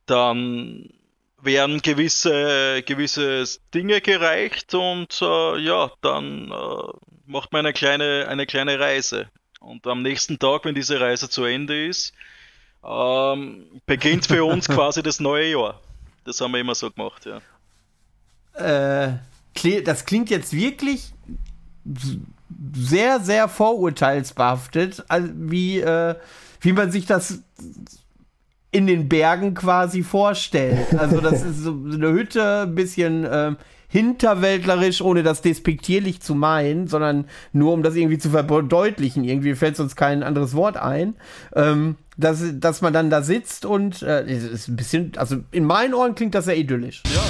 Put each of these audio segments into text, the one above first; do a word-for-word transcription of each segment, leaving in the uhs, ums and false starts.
dann werden gewisse, gewisse Dinge gereicht und äh, ja, dann äh, macht man eine kleine, eine kleine Reise. Und am nächsten Tag, wenn diese Reise zu Ende ist, ähm, beginnt für uns quasi das neue Jahr. Das haben wir immer so gemacht, ja. Äh, das klingt jetzt wirklich sehr, sehr vorurteilsbehaftet, also wie, äh, wie man sich das in den Bergen quasi vorstellt. Also das ist so eine Hütte, ein bisschen ähm, hinterwäldlerisch, ohne das despektierlich zu meinen, sondern nur um das irgendwie zu verdeutlichen. Irgendwie fällt uns kein anderes Wort ein. Ähm, dass, dass man dann da sitzt und äh, ist ein bisschen, also in meinen Ohren klingt das sehr idyllisch. Ja.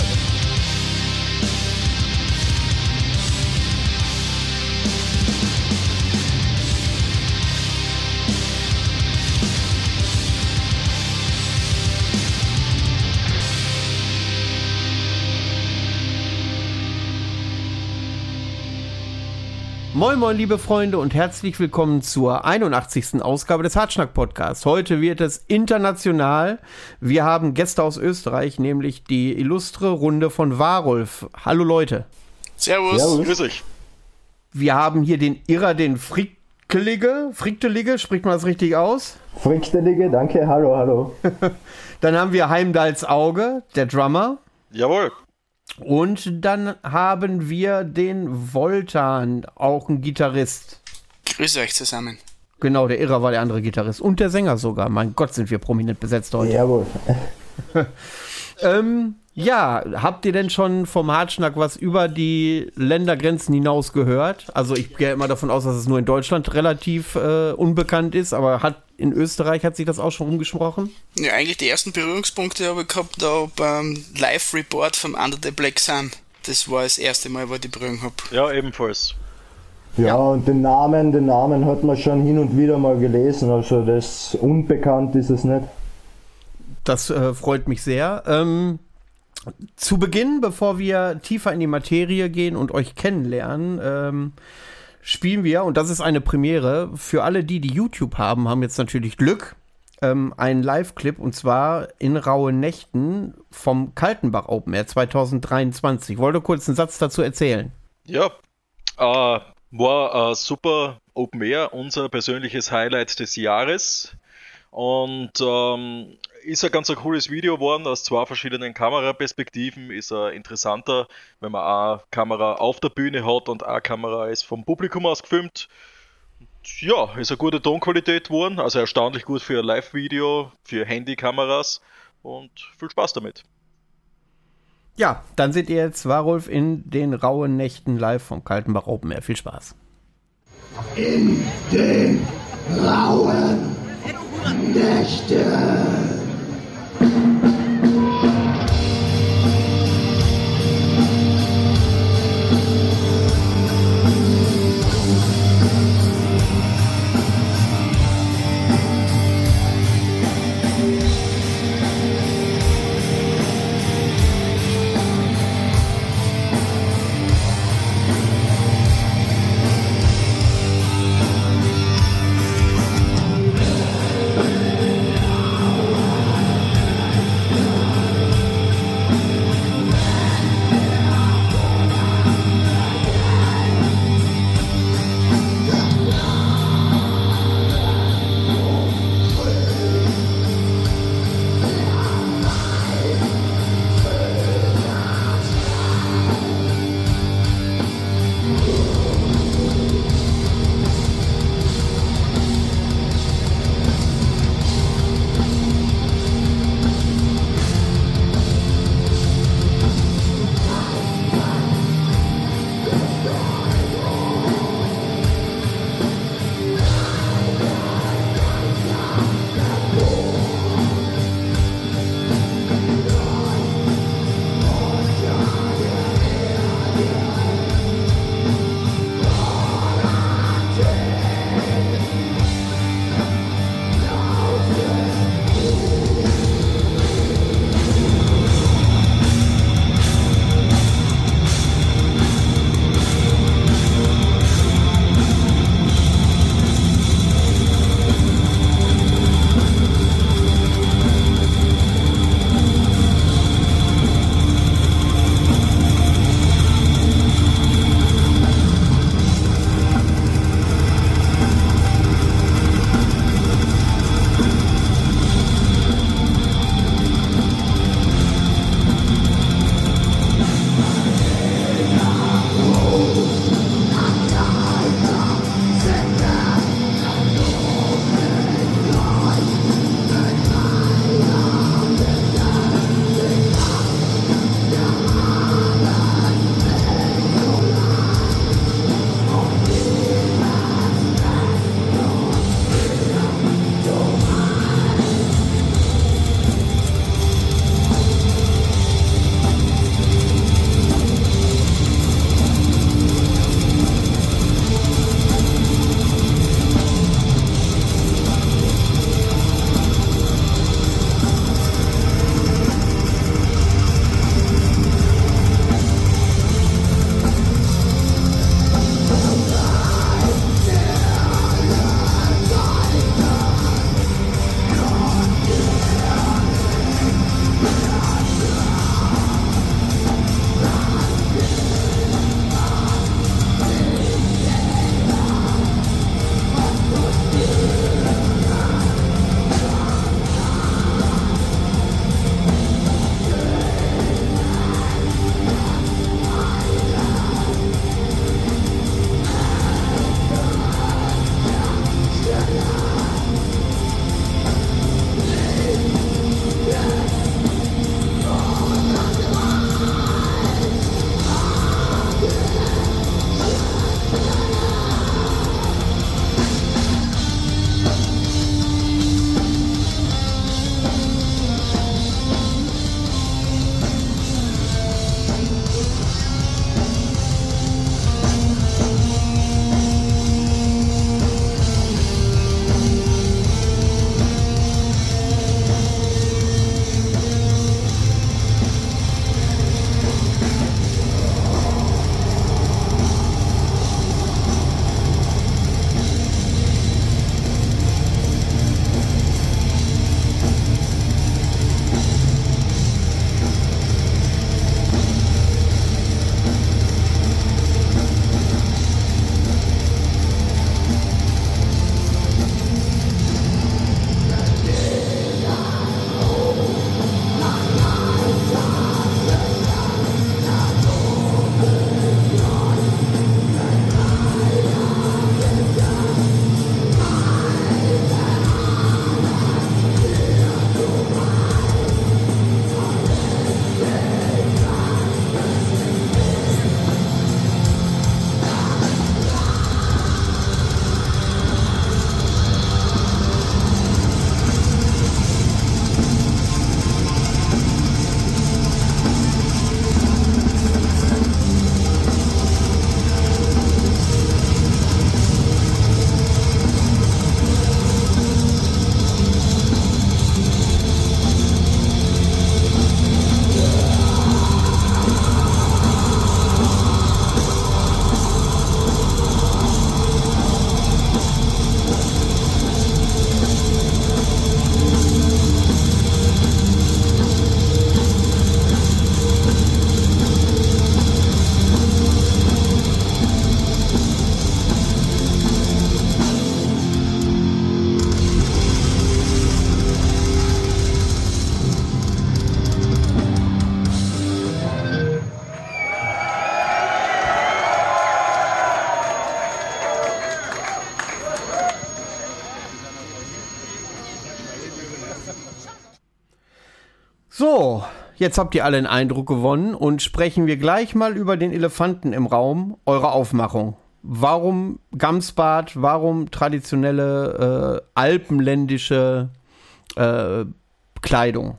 Moin moin liebe Freunde und herzlich willkommen zur einundachtzigsten Ausgabe des Hartschnack-Podcasts. Heute wird es international. Wir haben Gäste aus Österreich, nämlich die illustre Runde von Warulf. Hallo Leute. Servus. Servus. Grüß euch. Wir haben hier den Irrer, den Frickelige. Frickelige, spricht man das richtig aus? Frickelige, danke, hallo, hallo. Dann haben wir Heimdalls Auge, der Drummer. Jawohl. Und dann haben wir den Voltan, auch ein Gitarrist. Grüße euch zusammen. Genau, der Irrer war der andere Gitarrist. Und der Sänger sogar. Mein Gott, sind wir prominent besetzt heute. Jawohl. ähm, ja, habt ihr denn schon vom Hartschnack was über die Ländergrenzen hinaus gehört? Also ich gehe immer davon aus, dass es nur in Deutschland relativ äh, unbekannt ist, aber hat in Österreich hat sich das auch schon rumgesprochen? Ja, eigentlich die ersten Berührungspunkte habe ich gehabt da beim Live-Report vom Under the Black Sun. Das war das erste Mal, wo ich die Berührung habe. Ja, ebenfalls. Ja, ja, und den Namen, den Namen hat man schon hin und wieder mal gelesen, also das unbekannt ist es nicht. Das äh, freut mich sehr. Ähm, zu Beginn, bevor wir tiefer in die Materie gehen und euch kennenlernen, ähm, spielen wir, und das ist eine Premiere, für alle die, die YouTube haben, haben jetzt natürlich Glück, ähm, einen Live-Clip, und zwar in Rauen Nächten vom Kaltenbach Open Air zwanzig dreiundzwanzig. Ich wollte kurz einen Satz dazu erzählen. Ja, äh, war äh, super Open Air, unser persönliches Highlight des Jahres. Und ähm, ist ein ganz ein cooles Video geworden aus zwei verschiedenen Kameraperspektiven. Ist ein interessanter, wenn man eine Kamera auf der Bühne hat und eine Kamera ist vom Publikum aus gefilmt. Ja, ist eine gute Tonqualität geworden, also erstaunlich gut für ein Live-Video, für Handykameras und viel Spaß damit. Ja, dann seht ihr jetzt Warulf in den Rauen Nächten live vom Kaltenbach Open Air. Viel Spaß. In den rauen Nächten. So, jetzt habt ihr alle einen Eindruck gewonnen und sprechen wir gleich mal über den Elefanten im Raum, eure Aufmachung. Warum Gamsbad, warum traditionelle äh, alpenländische äh, Kleidung?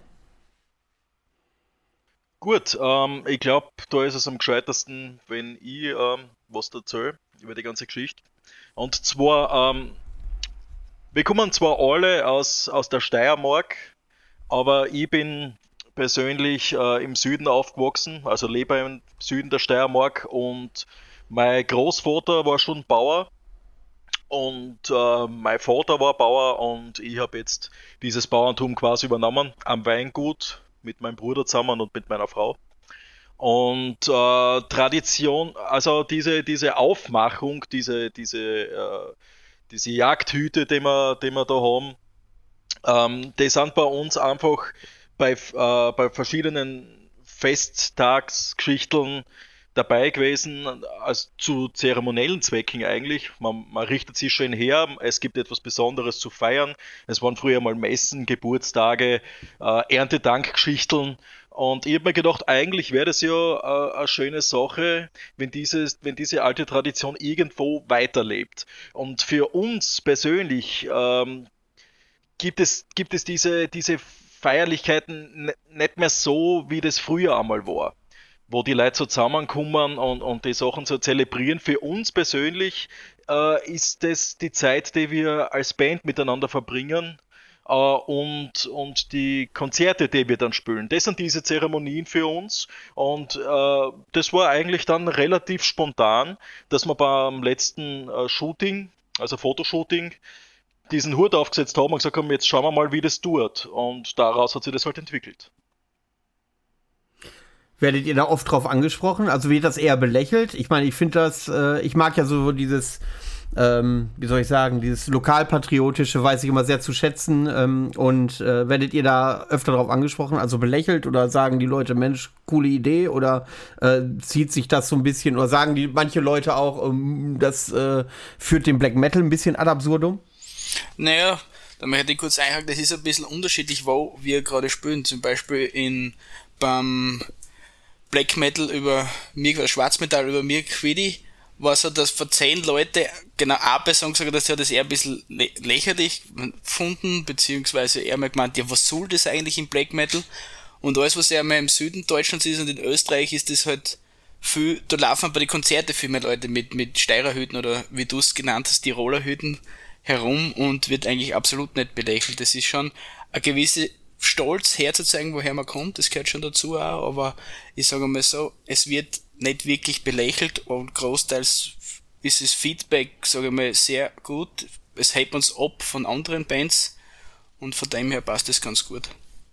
Gut, ähm, ich glaube, da ist es am gescheitersten, wenn ich ähm, was erzähle über die ganze Geschichte. Und zwar, ähm, wir kommen zwar alle aus, aus der Steiermark, aber ich bin persönlich äh, im Süden aufgewachsen, also lebe im Süden der Steiermark, und mein Großvater war schon Bauer und äh, mein Vater war Bauer, und ich habe jetzt dieses Bauerntum quasi übernommen am Weingut mit meinem Bruder zusammen und mit meiner Frau. Und äh, Tradition, also diese, diese Aufmachung, diese, diese, äh, diese Jagdhüte, die wir, die wir da haben, ähm, die sind bei uns einfach bei, äh, bei verschiedenen Festtagsgeschichten dabei gewesen, also zu zeremoniellen Zwecken eigentlich. Man, man richtet sich schön her, es gibt etwas Besonderes zu feiern. Es waren früher mal Messen, Geburtstage, äh, Erntedankgeschichten. Und ich habe mir gedacht, eigentlich wäre das ja äh, eine schöne Sache, wenn, dieses, wenn diese alte Tradition irgendwo weiterlebt. Und für uns persönlich ähm, gibt es, gibt es diese, diese Feierlichkeiten nicht mehr so, wie das früher einmal war, wo die Leute so zusammenkommen und, und die Sachen so zelebrieren. Für uns persönlich äh, ist das die Zeit, die wir als Band miteinander verbringen, äh, und, und die Konzerte, die wir dann spielen. Das sind diese Zeremonien für uns, und äh, das war eigentlich dann relativ spontan, dass wir beim letzten äh, Shooting, also Fotoshooting, diesen Hut aufgesetzt haben und gesagt haben, jetzt schauen wir mal, wie das tut. Und daraus hat sich das halt entwickelt. Werdet ihr da oft drauf angesprochen? Also wird das eher belächelt? Ich meine, ich finde das, äh, ich mag ja so dieses, ähm, wie soll ich sagen, dieses lokalpatriotische weiß ich immer sehr zu schätzen. Ähm, und äh, werdet ihr da öfter drauf angesprochen? Also belächelt, oder sagen die Leute, Mensch, coole Idee? Oder äh, zieht sich das so ein bisschen, oder sagen die manche Leute auch, ähm, das äh, führt den Black Metal ein bisschen ad absurdum? Naja, da möchte ich kurz einhaken, das ist ein bisschen unterschiedlich, wo wir gerade spielen. Zum Beispiel in beim Black Metal über Mirk, oder Schwarzmetall über Mirk Quiddy, war so, dass von zehn Leute genau eine Person gesagt hat, dass er das eher ein bisschen lä- lächerlich gefunden, beziehungsweise eher mal gemeint, ja, was soll das eigentlich im Black Metal? Und alles, was eher mal im Süden Deutschlands ist und in Österreich, ist das halt viel, da laufen bei den Konzerten viel mehr Leute mit, mit Steirerhüten oder wie du es genannt hast, Tiroler Hüten herum, und wird eigentlich absolut nicht belächelt. Das ist schon eine gewisse Stolz herzuzeigen, woher man kommt, das gehört schon dazu auch, aber ich sage mal so, es wird nicht wirklich belächelt, und großteils ist das Feedback, sage ich mal, sehr gut. Es hebt uns ab von anderen Bands, und von dem her passt das ganz gut.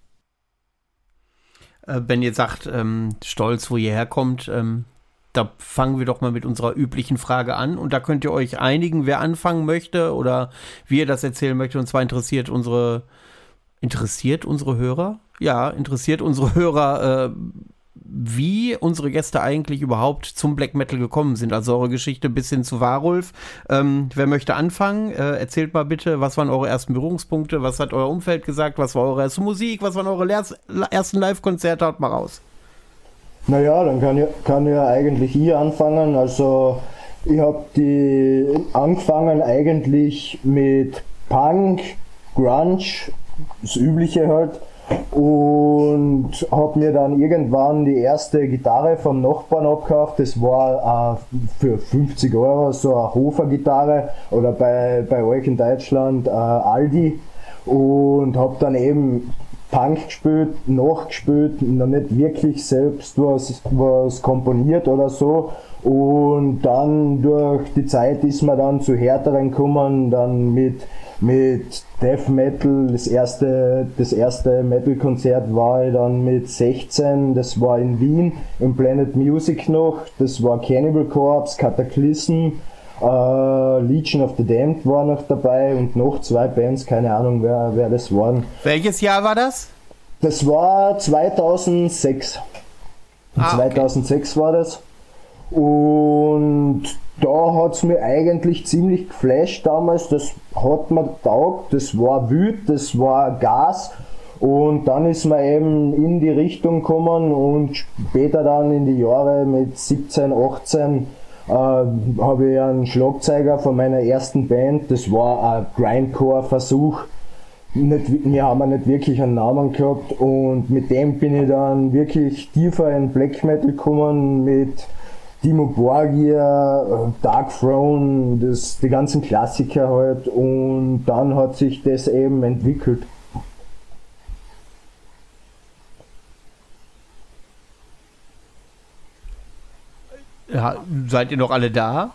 Äh, wenn ihr sagt, ähm, stolz, wo ihr herkommt, ähm, da fangen wir doch mal mit unserer üblichen Frage an, und da könnt ihr euch einigen, wer anfangen möchte oder wie ihr das erzählen möchtet. Und zwar interessiert unsere interessiert unsere Hörer? Ja, interessiert unsere Hörer, äh, wie unsere Gäste eigentlich überhaupt zum Black Metal gekommen sind. Also eure Geschichte bis hin zu Warulf. Ähm, wer möchte anfangen? Äh, erzählt mal bitte, was waren eure ersten Berührungspunkte? Was hat euer Umfeld gesagt? Was war eure erste Musik? Was waren eure Lehr- ersten Live-Konzerte? Haut mal raus. Naja, dann kann, ich, kann ja eigentlich ich anfangen. Also ich habe die angefangen eigentlich mit Punk, Grunge, das Übliche halt, und habe mir dann irgendwann die erste Gitarre vom Nachbarn abgekauft. Das war äh, für fünfzig Euro so eine Hofer-Gitarre, oder bei, bei euch in Deutschland äh, Aldi, und habe dann eben Punk gespielt, nachgespielt, noch nicht wirklich selbst was, was komponiert oder so, und dann durch die Zeit ist man dann zu härteren gekommen, dann mit mit Death Metal. Das erste, das erste Metal-Konzert war ich dann mit sechzehn, das war in Wien, im Planet Music noch, das war Cannibal Corpse, Cataclysm, äh, Legion of the Damned war noch dabei, und noch zwei Bands, keine Ahnung wer, wer das waren. Welches Jahr war das? Das war zweitausendsechs. Ah, zweitausendsechs okay. War das. Und da hat es mir eigentlich ziemlich geflasht damals, das hat mir getaugt, das war wild, das war Gas, Und dann ist man eben in die Richtung gekommen und später dann in die Jahre mit siebzehn, achtzehn äh, habe ich einen Schlagzeuger von meiner ersten Band, das war ein Grindcore-Versuch. Nicht, wir haben nicht wirklich einen Namen gehabt und mit dem bin ich dann wirklich tiefer in Black Metal gekommen mit Dimmu Borgir, Dark Throne, das, die ganzen Klassiker halt, und dann hat sich das eben entwickelt. Ja, seid ihr noch alle da?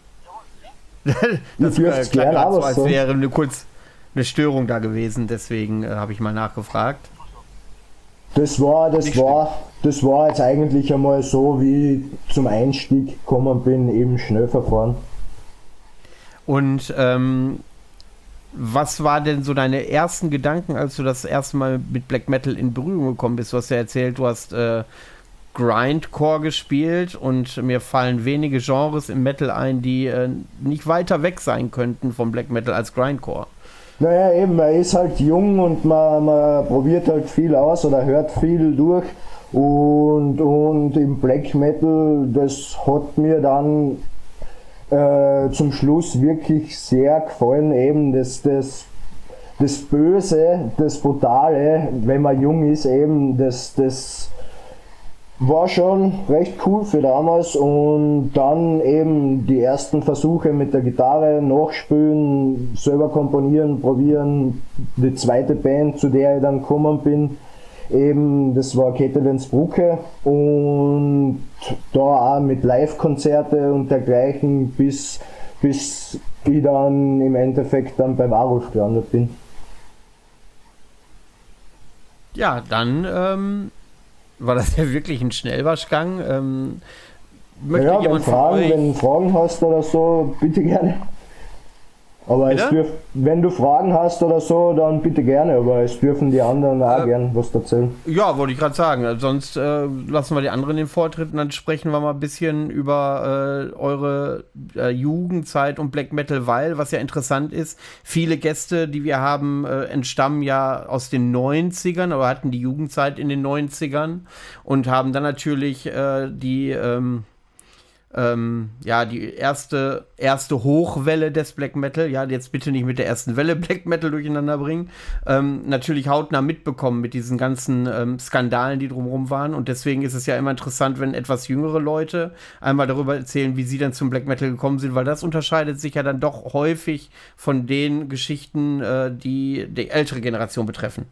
Das Ihr äh, dürft klang gerne gerade so, aber als so. wäre eine, kurz eine Störung da gewesen, deswegen äh, habe ich mal nachgefragt. Das war, das Nicht war, das war jetzt eigentlich einmal so, wie ich zum Einstieg gekommen bin, eben Schnellverfahren. Und ähm, was war denn so deine ersten Gedanken, als du das erste Mal mit Black Metal in Berührung gekommen bist? Du hast ja erzählt, du hast äh, Grindcore gespielt und mir fallen wenige Genres im Metal ein, die äh, nicht weiter weg sein könnten vom Black Metal als Grindcore. Naja, eben, man ist halt jung und man, man probiert halt viel aus oder hört viel durch. Und, und im Black Metal, das hat mir dann äh, zum Schluss wirklich sehr gefallen, eben das, das, das Böse, das Brutale, wenn man jung ist, eben das, das war schon recht cool für damals. Und dann eben die ersten Versuche mit der Gitarre, nachspielen, selber komponieren, probieren. Die zweite Band, zu der ich dann gekommen bin, eben, das war Kettelensbrucke, und da auch mit Live-Konzerte und dergleichen, bis, bis ich dann im Endeffekt dann bei Varulf gelandet bin. Ja, dann ähm, war das ja wirklich ein Schnellwaschgang. Ähm, möchte Ja, wenn, jemand von Fragen, euch... wenn du Fragen hast oder so, bitte gerne. Aber es Bitte? dürf, wenn du Fragen hast oder so, dann bitte gerne, aber es dürfen die anderen auch Äh, gern was erzählen. Ja, wollte ich gerade sagen. Sonst äh, lassen wir die anderen den Vortritt und dann sprechen wir mal ein bisschen über äh, eure äh, Jugendzeit und Black Metal, weil, was ja interessant ist, viele Gäste, die wir haben, äh, entstammen ja aus den neunzigern oder hatten die Jugendzeit in den neunzigern und haben dann natürlich äh, die ähm, Ähm, ja, die erste, erste Hochwelle des Black Metal, ja, jetzt bitte nicht mit der ersten Welle Black Metal durcheinander bringen, ähm, natürlich hautnah mitbekommen mit diesen ganzen ähm, Skandalen, die drumherum waren, und deswegen ist es ja immer interessant, wenn etwas jüngere Leute einmal darüber erzählen, wie sie dann zum Black Metal gekommen sind, weil das unterscheidet sich ja dann doch häufig von den Geschichten, äh, die die ältere Generation betreffen.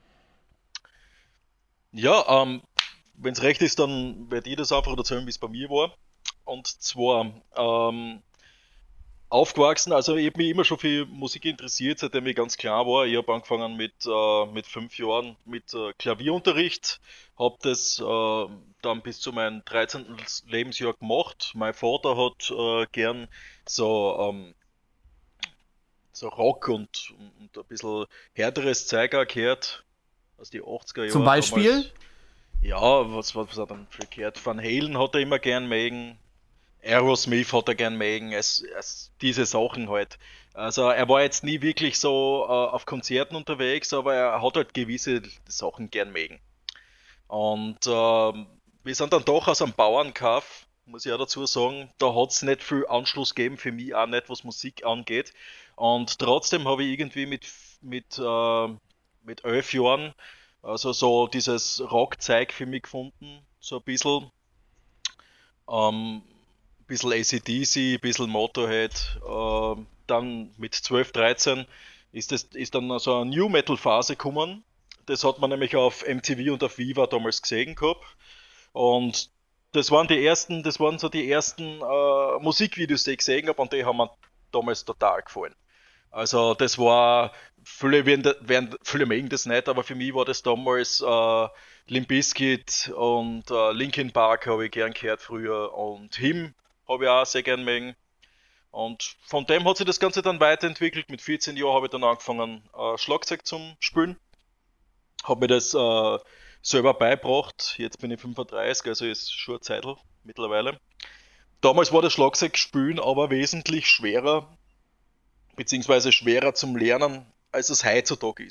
Ja, ähm, wenn es recht ist, dann werde ich das einfach erzählen, wie es bei mir war. Und zwar ähm, aufgewachsen, also ich habe mich immer schon für Musik interessiert, seitdem ich ganz klein war. Ich habe angefangen mit, äh, mit fünf Jahren mit äh, Klavierunterricht, habe das äh, dann bis zu meinem dreizehnten Lebensjahr gemacht. Mein Vater hat äh, gern so, ähm, so Rock und, und ein bisschen härteres Zeug auch gehört, aus die achtziger Jahre Zum Beispiel? damals. Ja, was, was, was hat er dann für gehört? Van Halen hat er immer gern mögen. Aerosmith hat er gern mögen, es, es, diese Sachen halt. Also er war jetzt nie wirklich so äh, auf Konzerten unterwegs, aber er hat halt gewisse Sachen gern mögen. Und ähm, wir sind dann doch aus einem Bauernkaff, muss ich auch dazu sagen. Da hat es nicht viel Anschluss gegeben, für mich auch nicht, was Musik angeht. Und trotzdem habe ich irgendwie mit, mit, äh, mit elf Jahren also so dieses Rockzeug für mich gefunden, so ein bisschen. Ähm, bisschen A C D C, ein bisschen Motorhead. Äh, dann mit zwölf, dreizehn ist, das, ist dann so eine New Metal Phase gekommen. Das hat man nämlich auf M T V und auf Viva damals gesehen gehabt. Und das waren die ersten, das waren so die ersten äh, Musikvideos, die ich gesehen habe, und die haben mir damals total gefallen. Also das war, viele, werden, werden, viele mögen das nicht, aber für mich war das damals äh, Limp Bizkit und äh, Linkin Park habe ich gern gehört früher, und Him habe ich auch sehr gern mögen. Und von dem hat sich das Ganze dann weiterentwickelt. Mit vierzehn Jahren habe ich dann angefangen, äh, Schlagzeug zum Spielen. Habe mir das äh, selber beigebracht. Jetzt bin ich fünfunddreißig, also ist schon eine Zeitl mittlerweile. Damals war das Schlagzeugspielen aber wesentlich schwerer, beziehungsweise schwerer zum Lernen, als es heutzutage ist.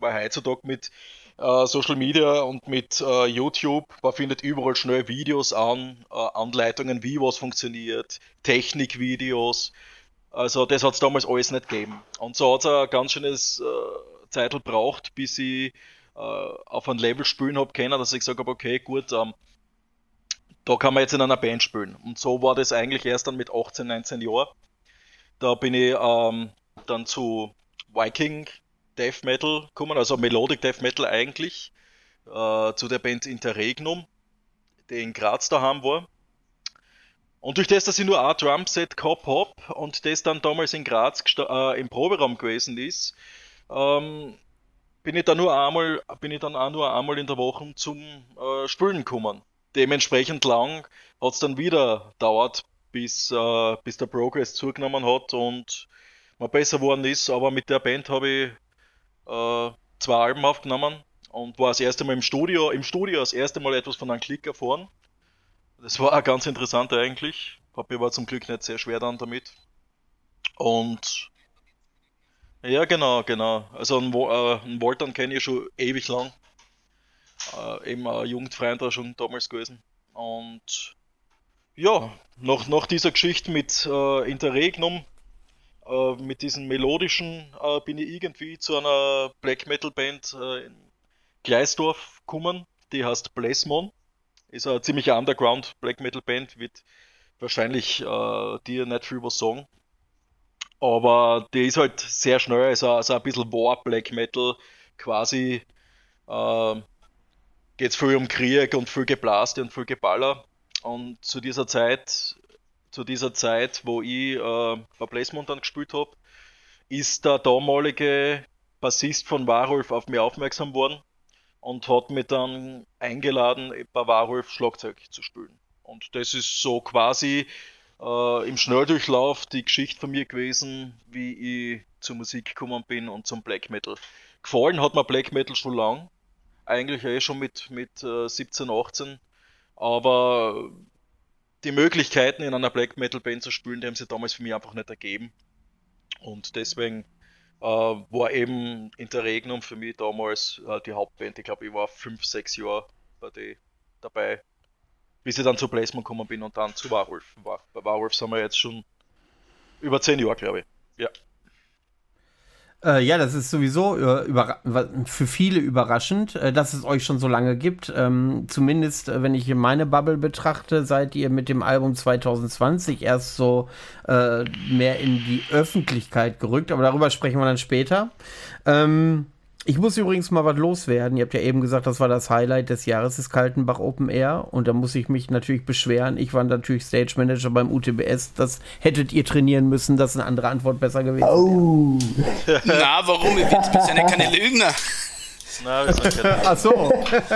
weil heutzutage mit äh, Social Media und mit äh, YouTube, man findet überall schnell Videos an, äh, Anleitungen, wie was funktioniert, Technikvideos. Also das hat es damals alles nicht gegeben. Und so hat es ein ganz schönes äh, Zeitl braucht, bis ich äh, auf ein Level spielen habe können, dass ich gesagt habe, okay, gut, ähm, da kann man jetzt in einer Band spielen. Und so war das eigentlich erst dann mit achtzehn, neunzehn Jahren. Da bin ich ähm, dann zu Viking Death Metal gekommen, also Melodic Death Metal eigentlich, äh, zu der Band Interregnum, die in Graz daheim war. Und durch das, dass ich nur ein Drumset gehabt habe und das dann damals in Graz äh, im Proberaum gewesen ist, ähm, bin ich dann nur einmal, bin ich dann auch nur einmal in der Woche zum äh, Spielen gekommen. Dementsprechend lang hat es dann wieder dauert, bis, äh, bis der Progress zugenommen hat und man besser geworden ist. Aber mit der Band habe ich äh, zwei Alben aufgenommen und war das erste Mal im Studio, im Studio das erste Mal etwas von einem Klick erfahren. Das war auch ganz interessant eigentlich. Mir war zum Glück nicht sehr schwer dann damit. Und ja, genau, genau. Also einen, äh, einen Woltern kenne ich schon ewig lang. Äh, eben ein Jugendfreund war schon damals gewesen. Und ja, nach, nach dieser Geschichte mit äh, Interregnum, äh, mit diesen melodischen, äh, bin ich irgendwie zu einer Black Metal Band äh, in Gleisdorf gekommen. Die heißt Blessmon. Ist eine ziemlich Underground Black Metal Band, wird wahrscheinlich äh, dir nicht viel was sagen. Aber die ist halt sehr schnell, also, also ein bisschen War Black Metal quasi. Äh, Geht es viel um Krieg und viel Geblaste und viel Geballer. Und zu dieser Zeit, zu dieser Zeit, wo ich äh, bei Blessmon dann gespielt habe, ist der damalige Bassist von Warulf auf mich aufmerksam worden und hat mich dann eingeladen, bei Warulf Schlagzeug zu spielen. Und das ist so quasi äh, im Schnelldurchlauf die Geschichte von mir gewesen, wie ich zur Musik gekommen bin und zum Black Metal. Gefallen hat mir Black Metal schon lang, eigentlich eh schon mit, mit äh, siebzehn, achtzehn, aber die Möglichkeiten in einer Black Metal Band zu spielen, die haben sich damals für mich einfach nicht ergeben. Und deswegen äh, war eben Interregnum für mich damals äh, die Hauptband. Ich glaube, ich war fünf, sechs Jahre bei die dabei, bis ich dann zu Blessmon gekommen bin und dann zu Warulf. War, bei Warulf sind wir jetzt schon über zehn Jahre, glaube ich. Ja. Äh, ja, das ist sowieso äh, überra- für viele überraschend, äh, dass es euch schon so lange gibt. Ähm, zumindest, äh, wenn ich meine Bubble betrachte, seid ihr mit dem Album zwanzig zwanzig erst so äh, mehr in die Öffentlichkeit gerückt. Aber darüber sprechen wir dann später. Ähm, ich muss übrigens mal was loswerden. Ihr habt ja eben gesagt, das war das Highlight des Jahres, des Kaltenbach Open Air. Und da muss ich mich natürlich beschweren. Ich war natürlich Stage Manager beim U T B S. Das hättet ihr trainieren müssen. Das ist eine andere Antwort besser gewesen. Oh. Na, warum? Wir sind ja keine Lügner. Nein, wir sind keine. Ach so.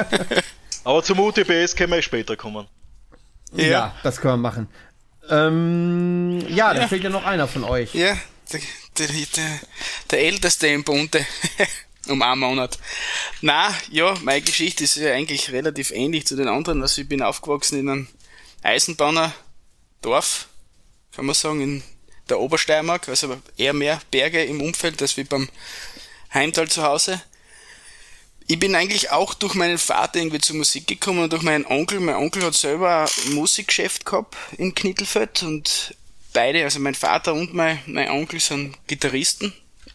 Aber zum U T B S können wir später kommen. Ja, ja, das können wir machen. Ähm, ja, da ja. fehlt ja noch einer von euch. Ja, der, der, der, der Älteste im Bunde. Um einen Monat. Na, ja, meine Geschichte ist ja eigentlich relativ ähnlich zu den anderen. Also ich bin aufgewachsen in einem Eisenbahnerdorf, kann man sagen, in der Obersteiermark, also eher mehr Berge im Umfeld als wie beim Heimtal zu Hause. Ich bin eigentlich auch durch meinen Vater irgendwie zur Musik gekommen und durch meinen Onkel. Mein Onkel hat selber ein Musikgeschäft gehabt in Knittelfeld und beide, also mein Vater und mein, mein Onkel sind Gitarristen.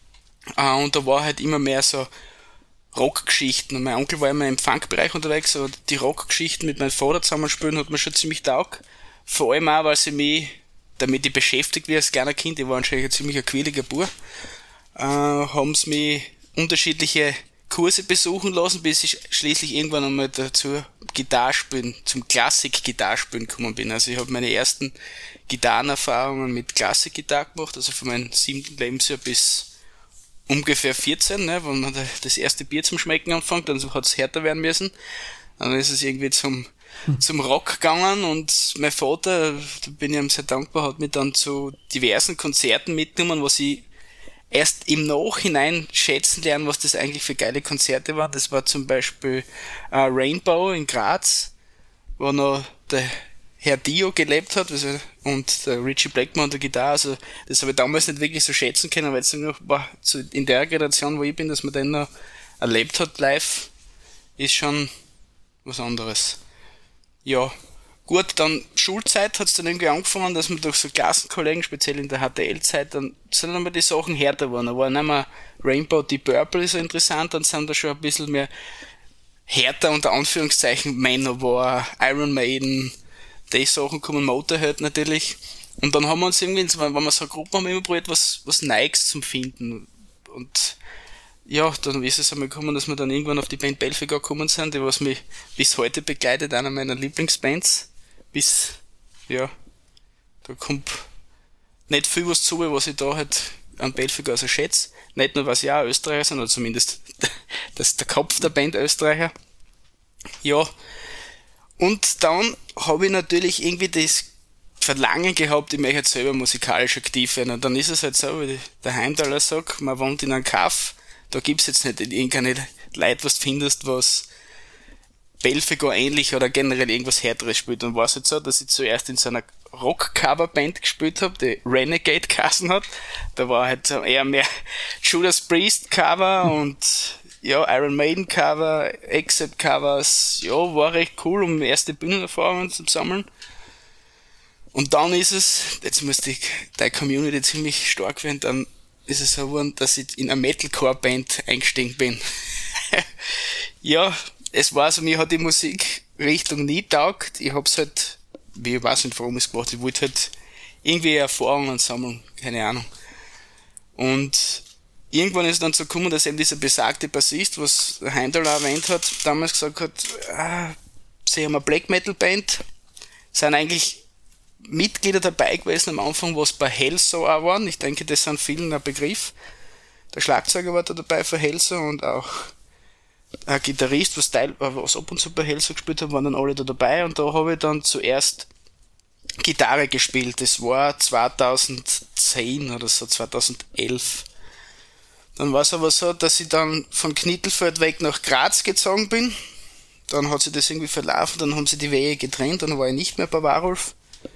Uh, und da war halt immer mehr so Rockgeschichten. Und mein Onkel war immer im Funkbereich unterwegs, aber die Rockgeschichten mit meinem Vater zusammenspielen hat mir schon ziemlich taugt. Vor allem auch, weil sie mich damit ich beschäftigt wie als kleiner Kind, ich war anscheinend ein ziemlich quäliger Bub, uh, haben sie mich unterschiedliche Kurse besuchen lassen, bis ich schließlich irgendwann einmal dazu Gitarrespielen, zum Klassik-Gitarrespielen gekommen bin. Also ich habe meine ersten Gitarrenerfahrungen mit Klassik-Gitarre gemacht, also von meinem siebten Lebensjahr bis ungefähr vierzehn, ne, wenn man das erste Bier zum Schmecken anfängt, dann hat es härter werden müssen. Dann ist es irgendwie zum, zum Rock gegangen und mein Vater, da bin ich ihm sehr dankbar, hat mich dann zu diversen Konzerten mitgenommen, was ich erst im Nachhinein schätzen lernen, was das eigentlich für geile Konzerte waren. Das war zum Beispiel äh, Rainbow in Graz, wo noch der Herr Dio gelebt hat, also, und der Richie Blackmore und der Gitarre, also das habe ich damals nicht wirklich so schätzen können, weil es noch war zu, in der Generation, wo ich bin, dass man dann noch erlebt hat live, ist schon was anderes. Ja, gut, dann Schulzeit hat es dann irgendwie angefangen, dass man durch so Klassenkollegen, speziell in der H T L-Zeit, dann sind dann mal die Sachen härter geworden. Da war nicht mehr Rainbow Deep Purple so interessant, dann sind da schon ein bisschen mehr härter, unter Anführungszeichen, Manowar, Iron Maiden, die Sachen kommen, Motorhead natürlich. Und dann haben wir uns irgendwie, wenn wir so eine Gruppe haben, immer probiert, was, was Neues zum Finden. Und ja, dann ist es einmal gekommen, dass wir dann irgendwann auf die Band Belfigar gekommen sind, die was mich bis heute begleitet, einer meiner Lieblingsbands. Bis, ja, da kommt nicht viel was zu, was ich da halt an Belfigar so schätze. Nicht nur, was ich auch Österreicher sind, oder zumindest das ist der Kopf der Band Österreicher. Ja, und dann habe ich natürlich irgendwie das Verlangen gehabt, ich möchte jetzt selber musikalisch aktiv werden. Und dann ist es halt so, wie der Heimtaler sagt, man wohnt in einem Kaff, da gibt's jetzt nicht irgendeine Leute, was du findest, was Belfigar ähnlich oder generell irgendwas härteres spielt. Und war es halt so, dass ich zuerst in so einer Rock-Cover-Band gespielt habe, die Renegade geheißen hat. Da war halt so eher mehr Judas Priest-Cover und ja, Iron Maiden-Cover, Accept-Covers. Ja, war recht cool, um erste Bühnenerfahrungen zu sammeln. Und dann ist es, jetzt muss die, die Community ziemlich stark werden, dann ist es so geworden, dass ich in eine Metalcore-Band eingestiegen bin. Ja, es war so, mir hat die Musikrichtung nie taugt. Ich hab's halt, wie ich weiß nicht, warum ich es gemacht habe. Ich wollte halt irgendwie Erfahrungen sammeln, keine Ahnung. Und irgendwann ist dann so gekommen, dass eben dieser besagte Bassist, was der Heimdall auch erwähnt hat, damals gesagt hat, ah, sie haben eine Black Metal Band, sind eigentlich Mitglieder dabei gewesen am Anfang, was bei Hellso auch waren. Ich denke, das sind vielen ein Begriff. Der Schlagzeuger war da dabei für Hellso und auch ein Gitarrist, was, Teil, was ab und zu bei Hellso gespielt hat, waren dann alle da dabei. Und da habe ich dann zuerst Gitarre gespielt. Das war zweitausendzehn oder so, zweitausendelf. Dann war es aber so, dass ich dann von Knittelfeld weg nach Graz gezogen bin. Dann hat sich das irgendwie verlaufen, dann haben sie die Wege getrennt, dann war ich nicht mehr bei Warulf.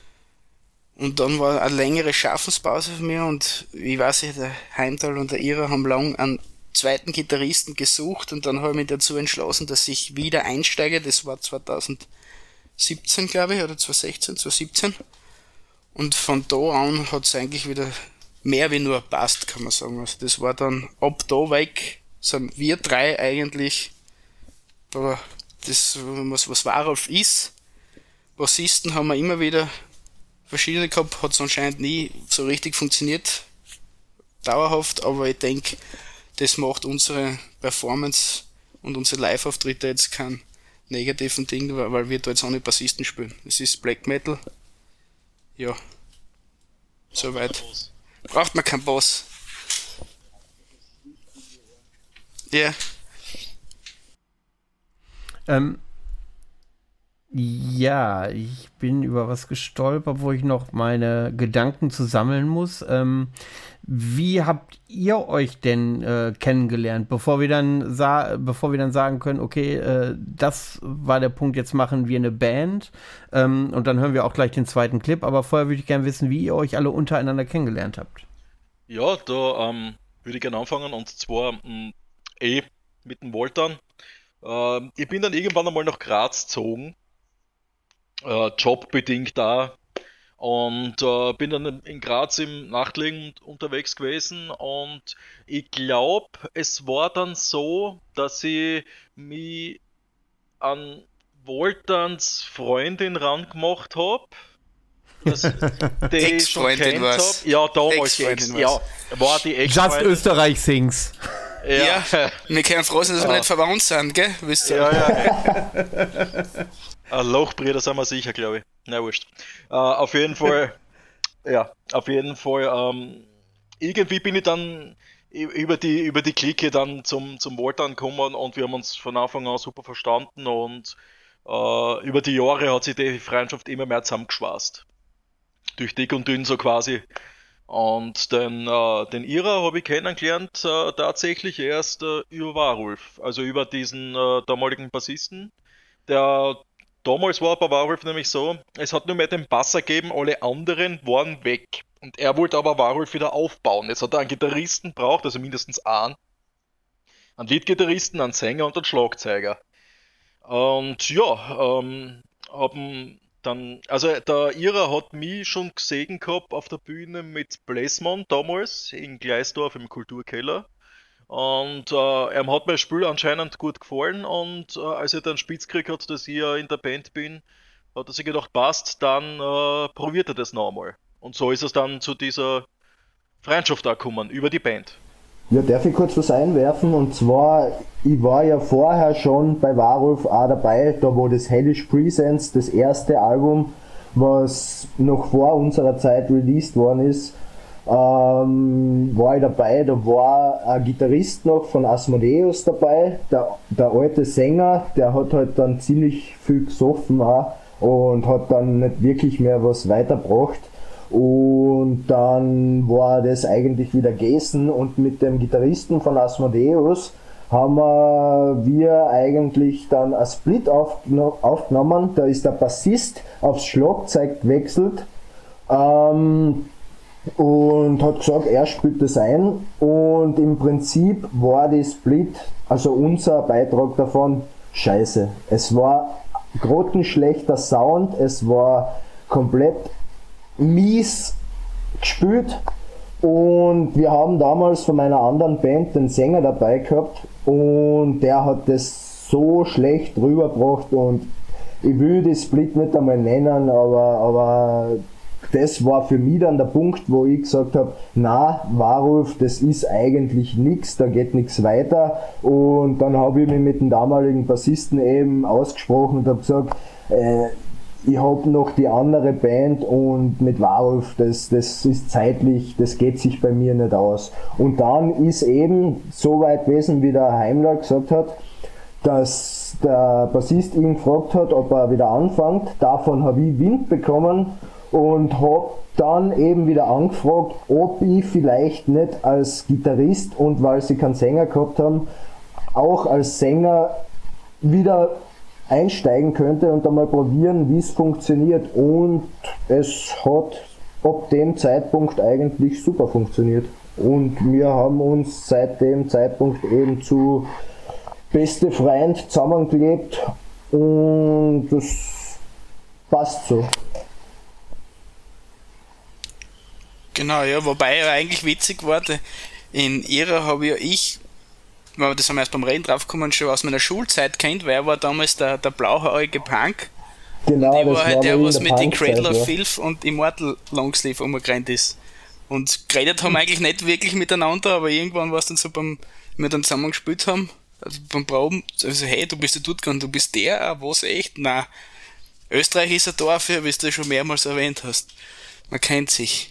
Und dann war eine längere Schaffenspause für mich und ich weiß nicht, der Heimtal und der Ira haben lang einen zweiten Gitarristen gesucht und dann habe ich mich dazu entschlossen, dass ich wieder einsteige. Das war zweitausendsiebzehn, glaube ich, oder zweitausendsechzehn, zweitausendsiebzehn. Und von da an hat es eigentlich wieder mehr wie nur passt, kann man sagen. Also das war dann ab da weg, sind wir drei eigentlich, aber das, was, was Warulf ist. Bassisten haben wir immer wieder verschiedene gehabt, hat es anscheinend nie so richtig funktioniert, dauerhaft, aber ich denke, das macht unsere Performance und unsere Live-Auftritte jetzt keinen negativen Ding, weil wir da jetzt auch nicht Bassisten spielen. Es ist Black Metal. Ja. Soweit. Braucht man keinen Bass. Ja. Ähm, ja, ich bin über was gestolpert, wo ich noch meine Gedanken zu sammeln muss. Ähm, wie habt ihr euch denn äh, kennengelernt, bevor wir dann sa- bevor wir dann sagen können, okay, äh, das war der Punkt, jetzt machen wir eine Band, ähm, und dann hören wir auch gleich den zweiten Clip, aber vorher würde ich gerne wissen, wie ihr euch alle untereinander kennengelernt habt. Ja, da ähm, würde ich gerne anfangen und zwar mh, eh mit dem Woltern. Ähm, ich bin dann irgendwann einmal nach Graz gezogen, äh, jobbedingt da, und äh, bin dann in Graz im Nachtleben unterwegs gewesen und ich glaube, es war dann so, dass ich mich an Wolterns Freundin rangemacht habe. Die ich schon Ex-Freundin kennt war's. hab. Ja, damals die Ex-Freundin Ex, ja, war die Just Ex-Freundin. Österreich sings. Ja, wir können froh sein, dass wir Ja. nicht verwandt sind, gell? Wisst ihr? Ja, ja. Ein Lochbrüder sind wir sicher, glaube ich. Na, wurscht. Äh, auf jeden Fall, ja, auf jeden Fall, ähm, irgendwie bin ich dann über die, über die Clique dann zum, zum Woltern gekommen und wir haben uns von Anfang an super verstanden und äh, über die Jahre hat sich die Freundschaft immer mehr zusammengeschweißt. Durch dick und dünn so quasi. Und den, äh, den Ira habe ich kennengelernt äh, tatsächlich erst äh, über Warulf, also über diesen äh, damaligen Bassisten. Der damals war bei Warulf nämlich so, es hat nur mehr den Basser gegeben, alle anderen waren weg. Und er wollte aber Warulf wieder aufbauen. Jetzt hat er einen Gitarristen braucht, also mindestens einen. einen Leadgitarristen, einen Sänger und einen Schlagzeuger. Und ja, ähm, haben dann, also der Ira hat mich schon gesehen gehabt auf der Bühne mit Blessmann damals in Gleisdorf im Kulturkeller. Und äh, ihm hat mein Spiel anscheinend gut gefallen und äh, als er dann spitz gekriegt hat, dass ich ja in der Band bin, hat er sich gedacht, passt, dann äh, probiert er das noch einmal. Und so ist es dann zu dieser Freundschaft auch gekommen, über die Band. Ja, darf ich kurz was einwerfen? Und zwar, ich war ja vorher schon bei Warulf auch dabei, da wo das Hellish Presence, das erste Album, was noch vor unserer Zeit released worden ist, ähm, war ich dabei. Da war ein Gitarrist noch von Asmodeus dabei, der, der alte Sänger, der hat halt dann ziemlich viel gesoffen auch und hat dann nicht wirklich mehr was weitergebracht. Und dann war das eigentlich wieder gegessen und mit dem Gitarristen von Asmodeus haben wir eigentlich dann ein Split aufgenommen. Da ist der Bassist aufs Schlagzeug gewechselt ähm, und hat gesagt, er spielt das ein, und im Prinzip war die Split, also unser Beitrag davon, scheiße. Es war grottenschlechter Sound, es war komplett mies gespielt, und wir haben damals von meiner anderen Band den Sänger dabei gehabt und der hat das so schlecht rübergebracht, und ich will die Split nicht einmal nennen, aber, aber das war für mich dann der Punkt, wo ich gesagt habe, na, Warulf, das ist eigentlich nichts, da geht nichts weiter. Und dann habe ich mich mit dem damaligen Bassisten eben ausgesprochen und habe gesagt, äh, ich habe noch die andere Band und mit Warulf, das, das ist zeitlich, das geht sich bei mir nicht aus. Und dann ist eben so weit gewesen, wie der Heimler gesagt hat, dass der Bassist ihn gefragt hat, ob er wieder anfängt. Davon habe ich Wind bekommen und habe dann eben wieder angefragt, ob ich vielleicht nicht als Gitarrist, und weil sie keinen Sänger gehabt haben, auch als Sänger wieder einsteigen könnte und einmal probieren, wie es funktioniert, und es hat ab dem Zeitpunkt eigentlich super funktioniert, und wir haben uns seit dem Zeitpunkt eben zu beste Freund zusammengelebt und das passt so. Genau, ja, wobei ja eigentlich witzig war, in ihrer habe ja ich, das haben wir erst beim Reden draufgekommen, schon aus meiner Schulzeit kennt, weil er war damals der, der blauhaarige Punk. Genau, und ich das war halt war der, in was der mit den Punkzeit, Cradle of ja. Filth und Immortal Longsleeve umgerannt ist. Und geredet haben wir eigentlich nicht wirklich miteinander, aber irgendwann war es dann so, beim wir dann zusammen gespielt haben, also beim Proben, also hey, du bist der Tutkan, du bist der, ah, was echt? Nein. Österreich ist ein Dorf, wie du schon mehrmals erwähnt hast. Man kennt sich.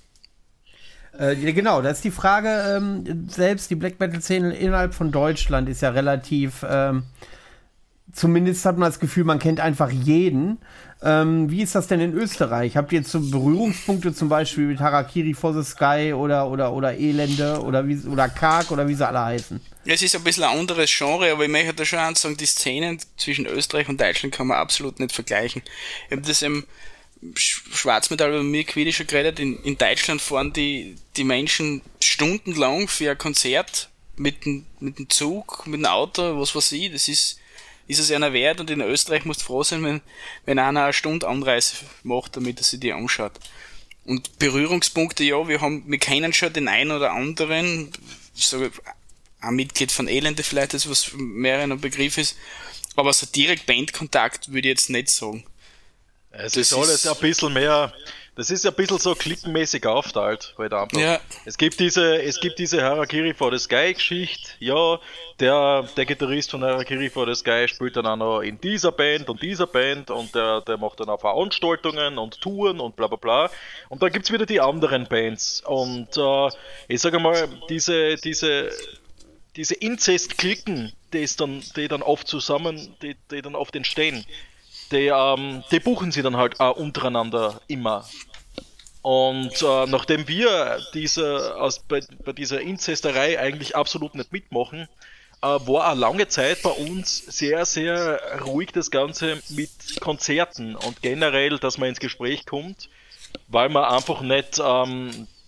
Äh, genau, das ist die Frage, ähm, selbst die Black Metal-Szene innerhalb von Deutschland ist ja relativ, ähm, zumindest hat man das Gefühl, man kennt einfach jeden. Ähm, wie ist das denn in Österreich? Habt ihr jetzt so Berührungspunkte zum Beispiel mit Harakiri for the Sky oder, oder, oder Elende oder, wie, oder Karg oder wie sie alle heißen? Es ist ein bisschen ein anderes Genre, aber ich möchte da schon eins sagen, die Szenen zwischen Österreich und Deutschland kann man absolut nicht vergleichen. Ich habe das im Schwarzmetall über mir Quidi schon geredet, in, in Deutschland fahren die, die Menschen stundenlang für ein Konzert mit dem, mit dem Zug, mit dem Auto, was weiß ich, das ist, ist es einer wert, und in Österreich musst du froh sein, wenn, wenn einer eine Stunde Anreise macht, damit er sich die anschaut. Und Berührungspunkte, ja, wir haben, wir kennen schon den einen oder anderen, so ein Mitglied von Elende vielleicht, das was mehreren ein Begriff ist, aber so direkt Bandkontakt würde ich jetzt nicht sagen. Es ist alles ein bisschen mehr, das ist ein bisschen so klickenmäßig aufteilt, halt einfach. Ja. Es gibt diese, es gibt diese Harakiri for the Sky Geschichte, ja, der, der Gitarrist von Harakiri for the Sky spielt dann auch noch in dieser Band und dieser Band, und der, der macht dann auch Veranstaltungen und Touren und bla bla bla. Und dann gibt's wieder die anderen Bands, und äh, ich sage mal, diese, diese, diese Inzest-Klicken, die ist dann, die dann oft zusammen, die, die dann oft entstehen, Die, ähm, die buchen sie dann halt auch untereinander immer. Und äh, nachdem wir diese, aus, bei, bei dieser Inzesterei eigentlich absolut nicht mitmachen, äh, war auch lange Zeit bei uns sehr, sehr ruhig das Ganze mit Konzerten und generell, dass man ins Gespräch kommt, weil man einfach nicht ähm,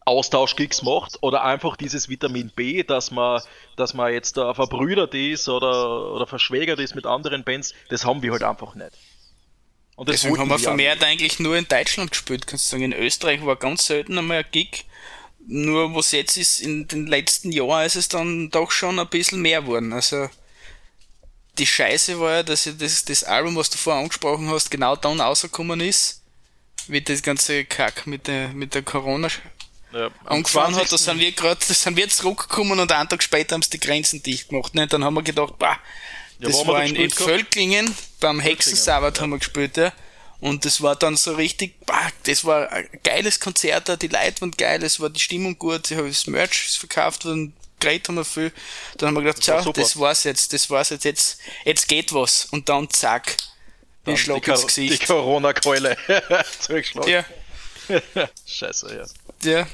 Austauschgigs macht oder einfach dieses Vitamin B, dass man, dass man jetzt da verbrüdert ist oder, oder verschwägert ist mit anderen Bands, das haben wir halt einfach nicht. Und das Deswegen haben wir wollten vermehrt eigentlich nur in Deutschland gespielt, kannst du sagen. In Österreich war ganz selten einmal ein Gig. Nur was jetzt ist, in den letzten Jahren ist es dann doch schon ein bisschen mehr geworden. Also die Scheiße war ja, dass ja das, das Album, was du vorher angesprochen hast, genau dann rausgekommen ist, wie das ganze Kack mit der, mit der Corona ja, angefangen hat. Da sind wir gerade, da sind wir zurückgekommen und einen Tag später haben sie die Grenzen dicht gemacht. Ne? Dann haben wir gedacht, bah, das ja, war in, in Völklingen, beim Hexensabbat ja. haben wir gespielt, ja. Und das war dann so richtig, bah, das war ein geiles Konzert, die Leute waren geil, es war die Stimmung gut, ich habe das Merch verkauft und geredet haben wir viel. Dann haben wir gedacht, das schau, das war's jetzt, das war's jetzt, jetzt, jetzt geht was. Und dann zack, den Schlag die ins Kar- Gesicht. Die Corona-Keule zurückgeschlagen. Ja. Scheiße, ja. Ja.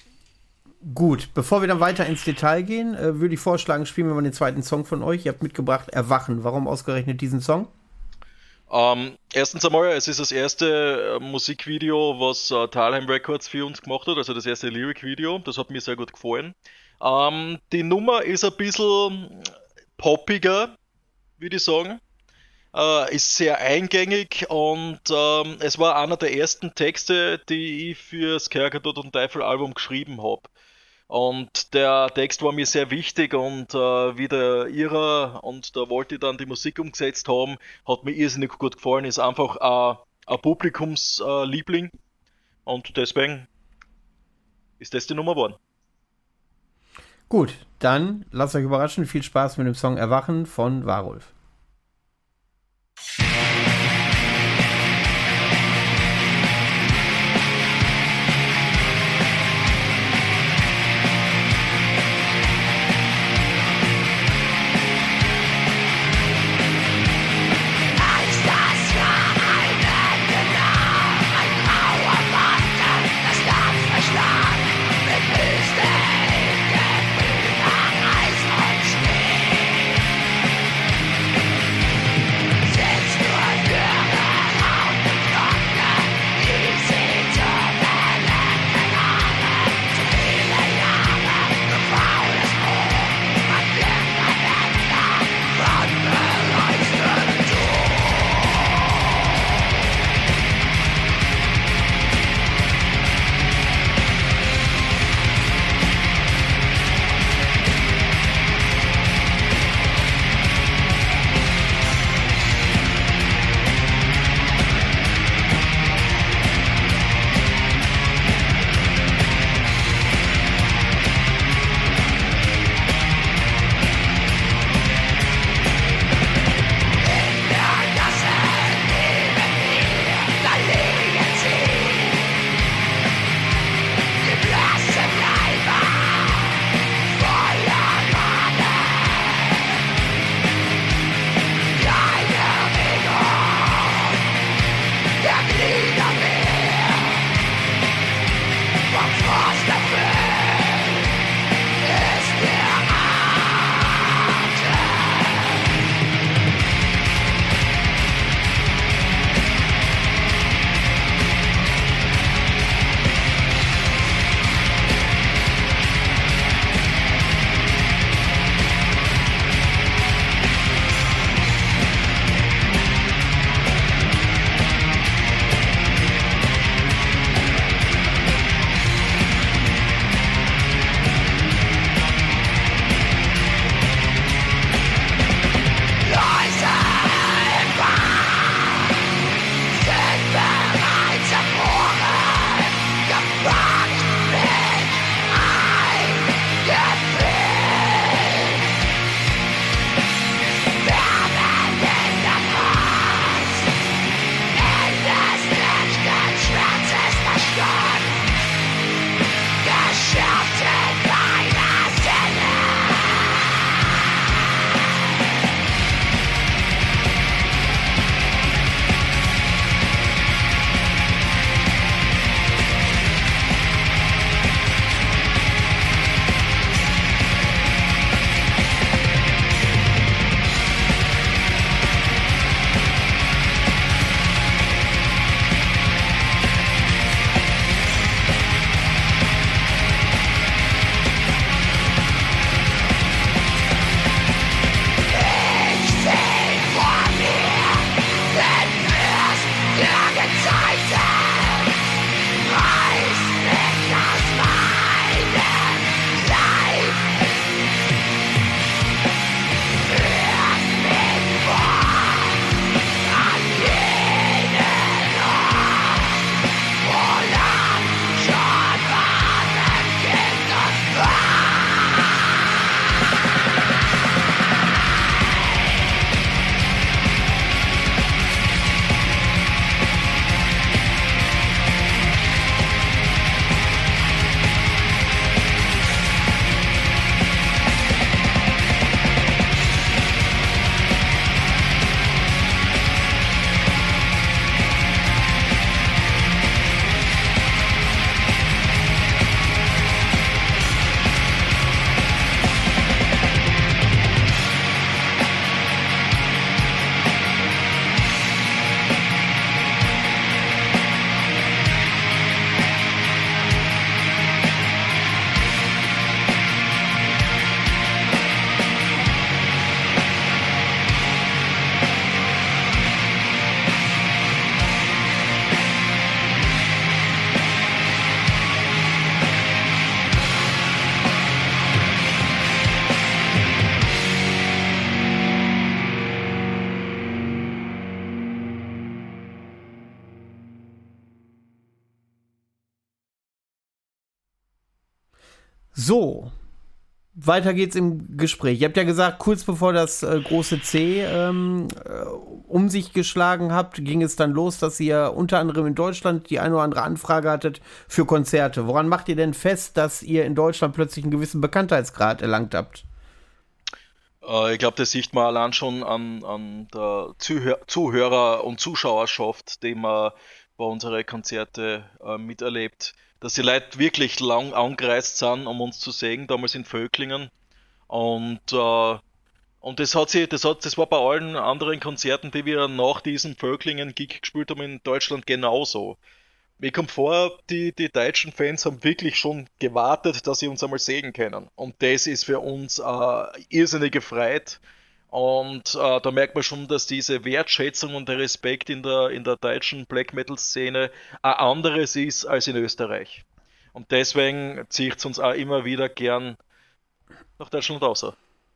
Gut, bevor wir dann weiter ins Detail gehen, äh, würde ich vorschlagen, spielen wir mal den zweiten Song von euch. Ihr habt mitgebracht Erwachen. Warum ausgerechnet diesen Song? Ähm, erstens einmal, es ist das erste äh, Musikvideo, was äh, Thalheim Records für uns gemacht hat, also das erste Lyric-Video. Das hat mir sehr gut gefallen. Ähm, die Nummer ist ein bisschen poppiger, würde ich sagen. Äh, ist sehr eingängig und ähm, es war einer der ersten Texte, die ich fürs Kerkertod und Teufel Album geschrieben habe. Und der Text war mir sehr wichtig und äh, wie der Ira und der Wolti dann die Musik umgesetzt haben, hat mir irrsinnig gut gefallen. Ist einfach äh, ein Publikumsliebling äh, und deswegen ist das die Nummer geworden. Gut, dann lasst euch überraschen. Viel Spaß mit dem Song Erwachen von Warulf. Eis und Schnee. So, weiter geht's im Gespräch. Ihr habt ja gesagt, kurz bevor das äh, große C ähm, äh, um sich geschlagen habt, ging es dann los, dass ihr unter anderem in Deutschland die eine oder andere Anfrage hattet für Konzerte. Woran macht ihr denn fest, dass ihr in Deutschland plötzlich einen gewissen Bekanntheitsgrad erlangt habt? Äh, ich glaube, das sieht man allein schon an, an der Zuhör Zuhörer- und Zuschauerschaft, die man bei unseren Konzerten äh, miterlebt, dass die Leute wirklich lang angereist sind, um uns zu sehen, damals in Völklingen. Und, äh, und das hat sie, das hat, das war bei allen anderen Konzerten, die wir nach diesem Völklingen-Gig gespielt haben in Deutschland genauso. Mir kommt vor, die, die deutschen Fans haben wirklich schon gewartet, dass sie uns einmal sehen können. Und das ist für uns äh, irrsinnige Freude. Und äh, da merkt man schon, dass diese Wertschätzung und der Respekt in der, in der deutschen Black Metal Szene ein anderes ist als in Österreich. Und deswegen zieht es uns auch immer wieder gern nach Deutschland raus.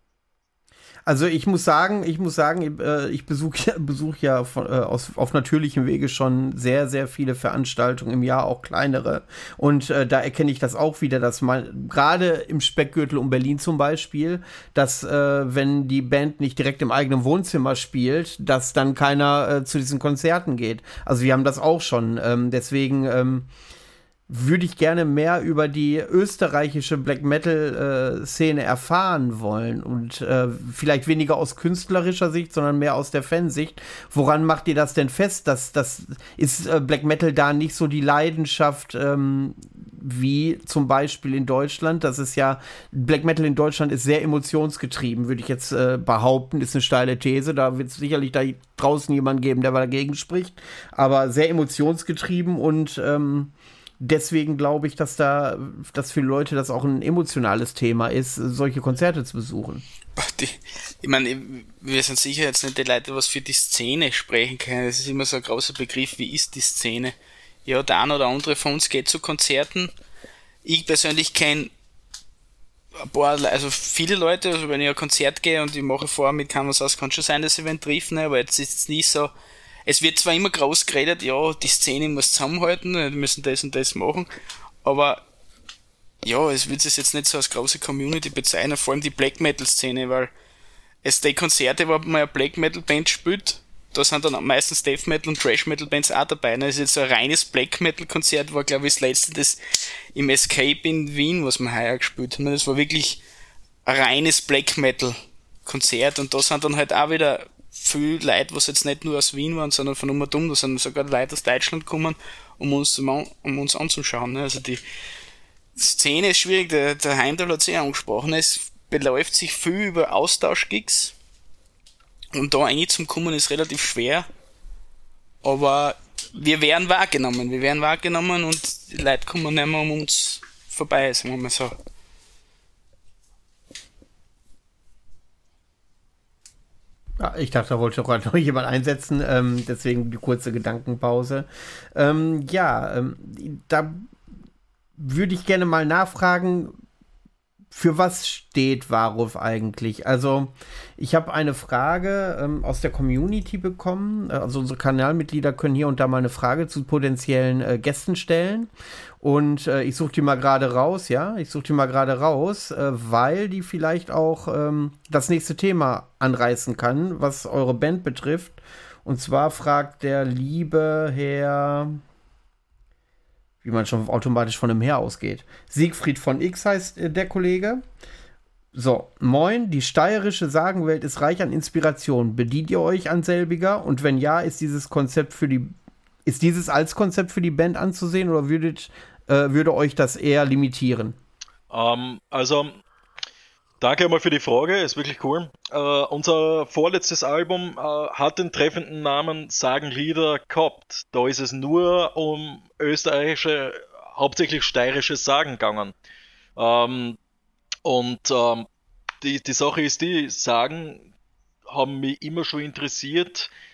Also ich muss sagen, ich muss sagen, äh, ich besuche besuch ja von, äh, aus, auf natürlichem Wege schon sehr, sehr viele Veranstaltungen im Jahr, auch kleinere. Und äh, da erkenne ich das auch wieder, dass man gerade im Speckgürtel um Berlin zum Beispiel, dass äh, wenn die Band nicht direkt im eigenen Wohnzimmer spielt, dass dann keiner äh, zu diesen Konzerten geht. Also wir haben das auch schon. Ähm, deswegen ähm, würde ich gerne mehr über die österreichische Black Metal äh, Szene erfahren wollen und äh, vielleicht weniger aus künstlerischer Sicht, sondern mehr aus der Fansicht. Woran macht ihr das denn fest? Dass das ist äh, Black Metal da nicht so die Leidenschaft ähm, wie zum Beispiel in Deutschland? Das ist ja Black Metal in Deutschland ist sehr emotionsgetrieben, würde ich jetzt äh, behaupten. Ist eine steile These. Da wird es sicherlich da draußen jemanden geben, der dagegen spricht, aber sehr emotionsgetrieben und ähm, deswegen glaube ich, dass da, dass für Leute das auch ein emotionales Thema ist, solche Konzerte zu besuchen. Die, ich meine, wir sind sicher jetzt nicht die Leute, was für die Szene sprechen können. Das ist immer so ein großer Begriff, wie ist die Szene? Ja, der eine oder andere von uns geht zu Konzerten. Ich persönlich kenne ein paar, also viele Leute, also wenn ich ein Konzert gehe und ich mache vor mit Canvas aus, kann schon sein, dass ich wen trifft, ne? Aber jetzt ist es nie so. Es wird zwar immer groß geredet, ja, die Szene muss zusammenhalten, wir müssen das und das machen, aber ja, es wird es jetzt nicht so als große Community bezeichnen, vor allem die Black Metal Szene, weil es die Konzerte, wo man eine Black Metal Band spielt, da sind dann meistens Death Metal und Thrash Metal Bands auch dabei. Das ist jetzt so ein reines Black Metal Konzert, war glaube ich das letzte das im Escape in Wien, was wir heuer gespielt haben. Das war wirklich ein reines Black Metal Konzert und da sind dann halt auch wieder viele Leute, was jetzt nicht nur aus Wien waren, sondern von um und um, da sind sogar Leute aus Deutschland gekommen, um uns, zu, um uns anzuschauen. Also die Szene ist schwierig, der, der Heimdall hat es eh angesprochen, es beläuft sich viel über Austauschgigs und da eigentlich zum Kommen ist relativ schwer, aber wir werden wahrgenommen, wir werden wahrgenommen und die Leute kommen nicht mehr um uns vorbei, sagen wir mal so. Ja, ich dachte, da wollte gerade noch jemand einsetzen, ähm, deswegen die kurze Gedankenpause. Ähm, ja, ähm, da würde ich gerne mal nachfragen, für was steht Varulf eigentlich? Also, ich habe eine Frage ähm, aus der Community bekommen. Also, unsere Kanalmitglieder können hier und da mal eine Frage zu potenziellen äh, Gästen stellen. Und äh, ich suche die mal gerade raus, ja. Ich suche die mal gerade raus, äh, weil die vielleicht auch ähm, das nächste Thema anreißen kann, was eure Band betrifft. Und zwar fragt der liebe Herr, wie man schon automatisch von einem Herr ausgeht. Siegfried von X heißt äh, der Kollege. So, moin, die steirische Sagenwelt ist reich an Inspiration. Bedient ihr euch an selbiger? Und wenn ja, ist dieses Konzept für die, ist dieses als Konzept für die Band anzusehen oder würdet, äh, würde euch das eher limitieren? Ähm, also, danke einmal für die Frage, ist wirklich cool. Äh, unser vorletztes Album äh, hat den treffenden Namen Sagenlieder gehabt. Da ist es nur um österreichische, hauptsächlich steirische Sagen gegangen. Ähm, und ähm, die, die Sache ist die, Sagen haben mich immer schon interessiert,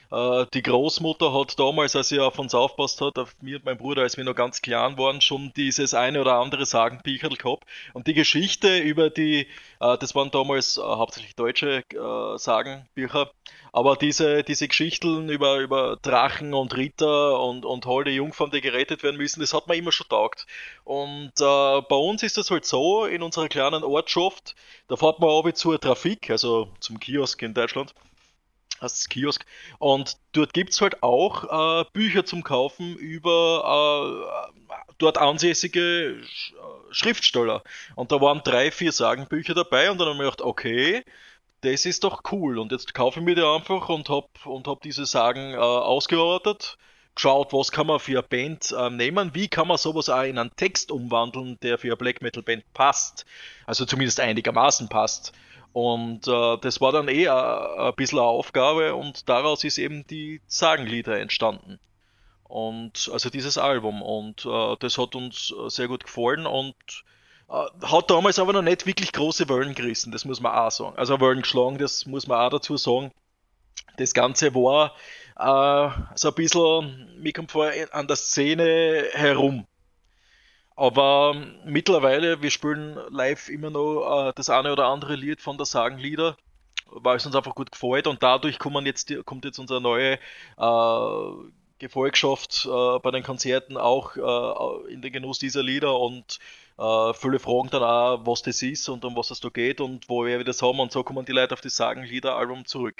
Äh, die Großmutter hat damals, als sie auf uns aufpasst hat, auf mir und mein Bruder, als wir noch ganz klein waren, schon dieses eine oder andere Sagenbücherl gehabt. Und die Geschichte über die, äh, das waren damals äh, hauptsächlich deutsche äh, Sagenbücher, aber diese, diese Geschichten über, über Drachen und Ritter und, und holde Jungfrauen, die gerettet werden müssen, das hat mir immer schon taugt. Und äh, bei uns ist das halt so, in unserer kleinen Ortschaft, da fährt man ab zur Trafik, also zum Kiosk in Deutschland, heißt es Kiosk, und dort gibt's halt auch äh, Bücher zum Kaufen über äh, dort ansässige Sch- äh, Schriftsteller. Und da waren drei, vier Sagenbücher dabei und dann habe ich mir gedacht, okay, das ist doch cool. Und jetzt kaufe ich mir die einfach und hab, und hab diese Sagen äh, ausgearbeitet, geschaut, was kann man für eine Band äh, nehmen, wie kann man sowas auch in einen Text umwandeln, der für eine Black Metal Band passt. Also zumindest einigermaßen passt. Und äh, das war dann eh ein bisschen eine Aufgabe und daraus ist eben die Sagenlieder entstanden. Und also dieses Album. Und äh, das hat uns äh, sehr gut gefallen und äh, hat damals aber noch nicht wirklich große Wellen gerissen, das muss man auch sagen. Also Wellen geschlagen, das muss man auch dazu sagen. Das Ganze war äh, so ein bisschen, mir kommt vor, an der Szene herum. Aber mittlerweile, wir spielen live immer noch äh, das eine oder andere Lied von der Sagenlieder, weil es uns einfach gut gefällt und dadurch kommen jetzt, die- kommt jetzt unsere neue äh, Gefolgschaft äh, bei den Konzerten auch äh, in den Genuss dieser Lieder und äh, viele fragen dann auch, was das ist und um was es da geht und woher wir das haben und so kommen die Leute auf das Sagenlieder-Album zurück.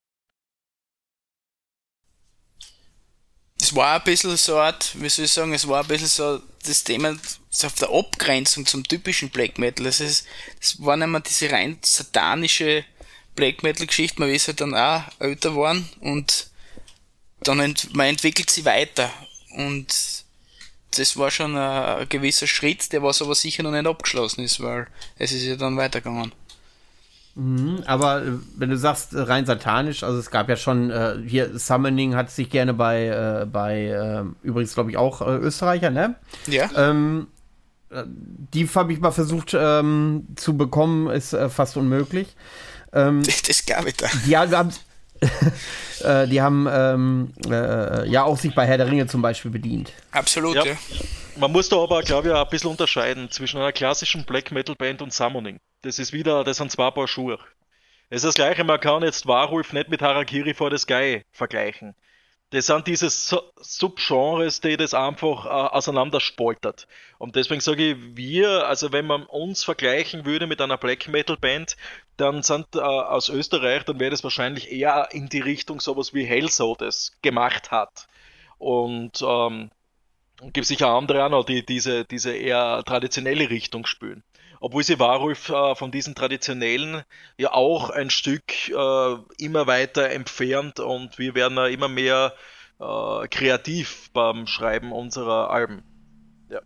Es war ein bisschen so eine Art, wie soll ich sagen, es war ein bisschen so das Thema so auf der Abgrenzung zum typischen Black Metal. Es ist, es war nicht mehr diese rein satanische Black Metal Geschichte, man ist halt dann auch älter geworden und dann ent, man entwickelt sie weiter und das war schon ein, ein gewisser Schritt, der was aber sicher noch nicht abgeschlossen ist, weil es ist ja dann weitergegangen. Mhm, aber äh, wenn du sagst, äh, rein satanisch, also es gab ja schon, äh, hier Summoning hat sich gerne bei, äh, bei äh, übrigens glaube ich auch äh, Österreicher, ne? Ja. Ähm, äh, die habe ich mal versucht ähm, zu bekommen, ist äh, fast unmöglich. Ähm, Das, das glaube ich da. die haben, äh, die haben ähm, äh, ja auch sich bei Herr der Ringe zum Beispiel bedient. Absolut, Ja. ja. Man muss da aber, glaube ich, auch ein bisschen unterscheiden zwischen einer klassischen Black Metal Band und Summoning. Das ist wieder, das sind zwei Paar Schuhe. Es ist das Gleiche, man kann jetzt Warwolf nicht mit Harakiri for the Sky vergleichen. Das sind diese Su- Subgenres, die das einfach äh, auseinanderspaltet. Und deswegen sage ich, wir, also wenn man uns vergleichen würde mit einer Black Metal Band, dann sind äh, aus Österreich, dann wäre das wahrscheinlich eher in die Richtung sowas wie Hellso das gemacht hat. Und ähm, gibt sicher andere auch noch, die diese, diese eher traditionelle Richtung spielen. Obwohl sie Warulf äh, von diesen traditionellen ja auch ein Stück äh, immer weiter entfernt und wir werden ja immer mehr äh, kreativ beim Schreiben unserer Alben. Ja.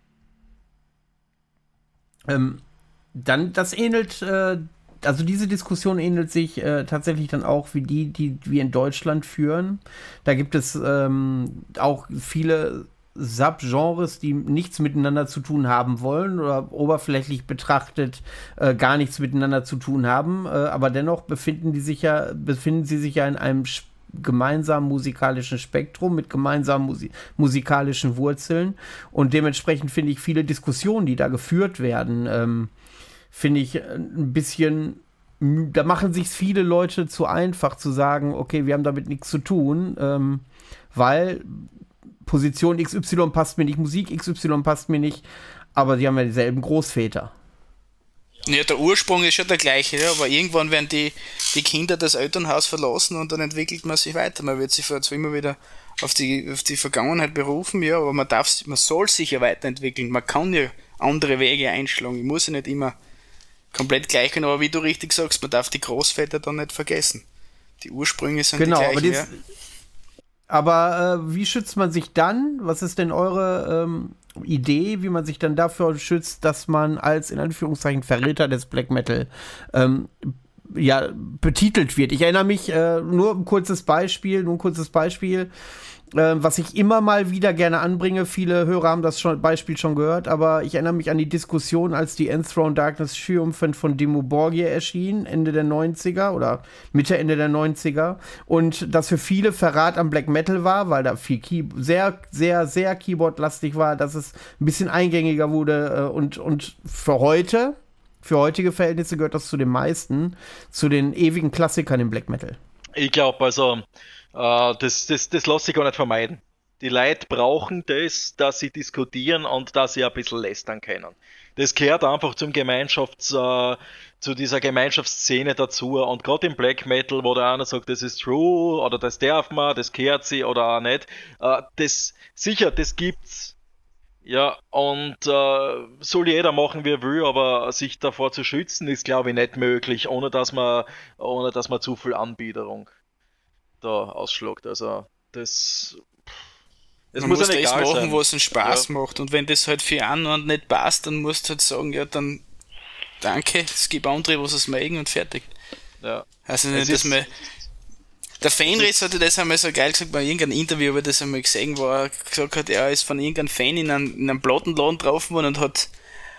Ähm, dann, das ähnelt, äh, also diese Diskussion ähnelt sich äh, tatsächlich dann auch wie die, die wir in Deutschland führen. Da gibt es ähm, auch viele Subgenres, die nichts miteinander zu tun haben wollen oder oberflächlich betrachtet äh, gar nichts miteinander zu tun haben, äh, aber dennoch befinden die sich ja, befinden sie sich ja in einem Sp- gemeinsamen musikalischen Spektrum mit gemeinsamen Musi- musikalischen Wurzeln und dementsprechend finde ich viele Diskussionen, die da geführt werden, ähm, finde ich ein bisschen, da machen sich viele Leute zu einfach zu sagen, okay, wir haben damit nichts zu tun, ähm, weil Position X Y passt mir nicht, Musik X Y passt mir nicht, aber die haben ja dieselben Großväter. Ja, der Ursprung ist schon der gleiche, ja, aber irgendwann werden die, die Kinder das Elternhaus verlassen und dann entwickelt man sich weiter. Man wird sich zwar immer wieder auf die, auf die Vergangenheit berufen, ja, aber man darf, man soll sich ja weiterentwickeln. Man kann ja andere Wege einschlagen. Ich muss ja nicht immer komplett gleich gehen, aber wie du richtig sagst, man darf die Großväter dann nicht vergessen. Die Ursprünge sind Genau, die aber, gleichen, dies, ja. aber äh, wie schützt man sich dann? Was ist denn eure ähm, Idee, wie man sich dann dafür schützt, dass man als, in Anführungszeichen, Verräter des Black Metal ähm, ja, betitelt wird. Ich erinnere mich, äh, nur ein kurzes Beispiel, nur ein kurzes Beispiel, äh, was ich immer mal wieder gerne anbringe. Viele Hörer haben das schon, Beispiel schon gehört, aber ich erinnere mich an die Diskussion, als die Enthroned Darkness Triumphant von Dimmu Borgir erschien, Ende der neunziger oder Mitte, Ende der neunziger, und das für viele Verrat am Black Metal war, weil da viel Key- sehr, sehr, sehr Keyboard-lastig war, dass es ein bisschen eingängiger wurde, äh, und, und für heute, für heutige Verhältnisse gehört das zu den meisten, zu den ewigen Klassikern im Black Metal. Ich glaube, also, äh, das, das, das lässt sich gar nicht vermeiden. Die Leute brauchen das, dass sie diskutieren und dass sie ein bisschen lästern können. Das gehört einfach zum Gemeinschafts, äh, zu dieser Gemeinschaftsszene dazu. Und gerade im Black Metal, wo der eine sagt, das ist true, oder das darf man, das gehört sie oder auch nicht, äh, das, sicher, das gibt's. Ja, und äh, soll jeder machen, wie er will, aber sich davor zu schützen, ist, glaube ich, nicht möglich, ohne dass man, ohne dass man zu viel Anbiederung da ausschlägt. Also, das, das Man muss muss ja das egal machen, sein. was einen Spaß Ja. macht. Und wenn das halt für einen nicht passt, dann musst du halt sagen, ja, dann danke, es gibt andere, was es mögen und fertig. Ja. Also Es nicht, dass ist- man... Der Fenris hatte das einmal so geil gesagt bei irgendeinem Interview, habe ich das einmal gesehen, wo er gesagt hat, er ist von irgendeinem Fan in einem, in einem Plattenladen drauf geworden und hat,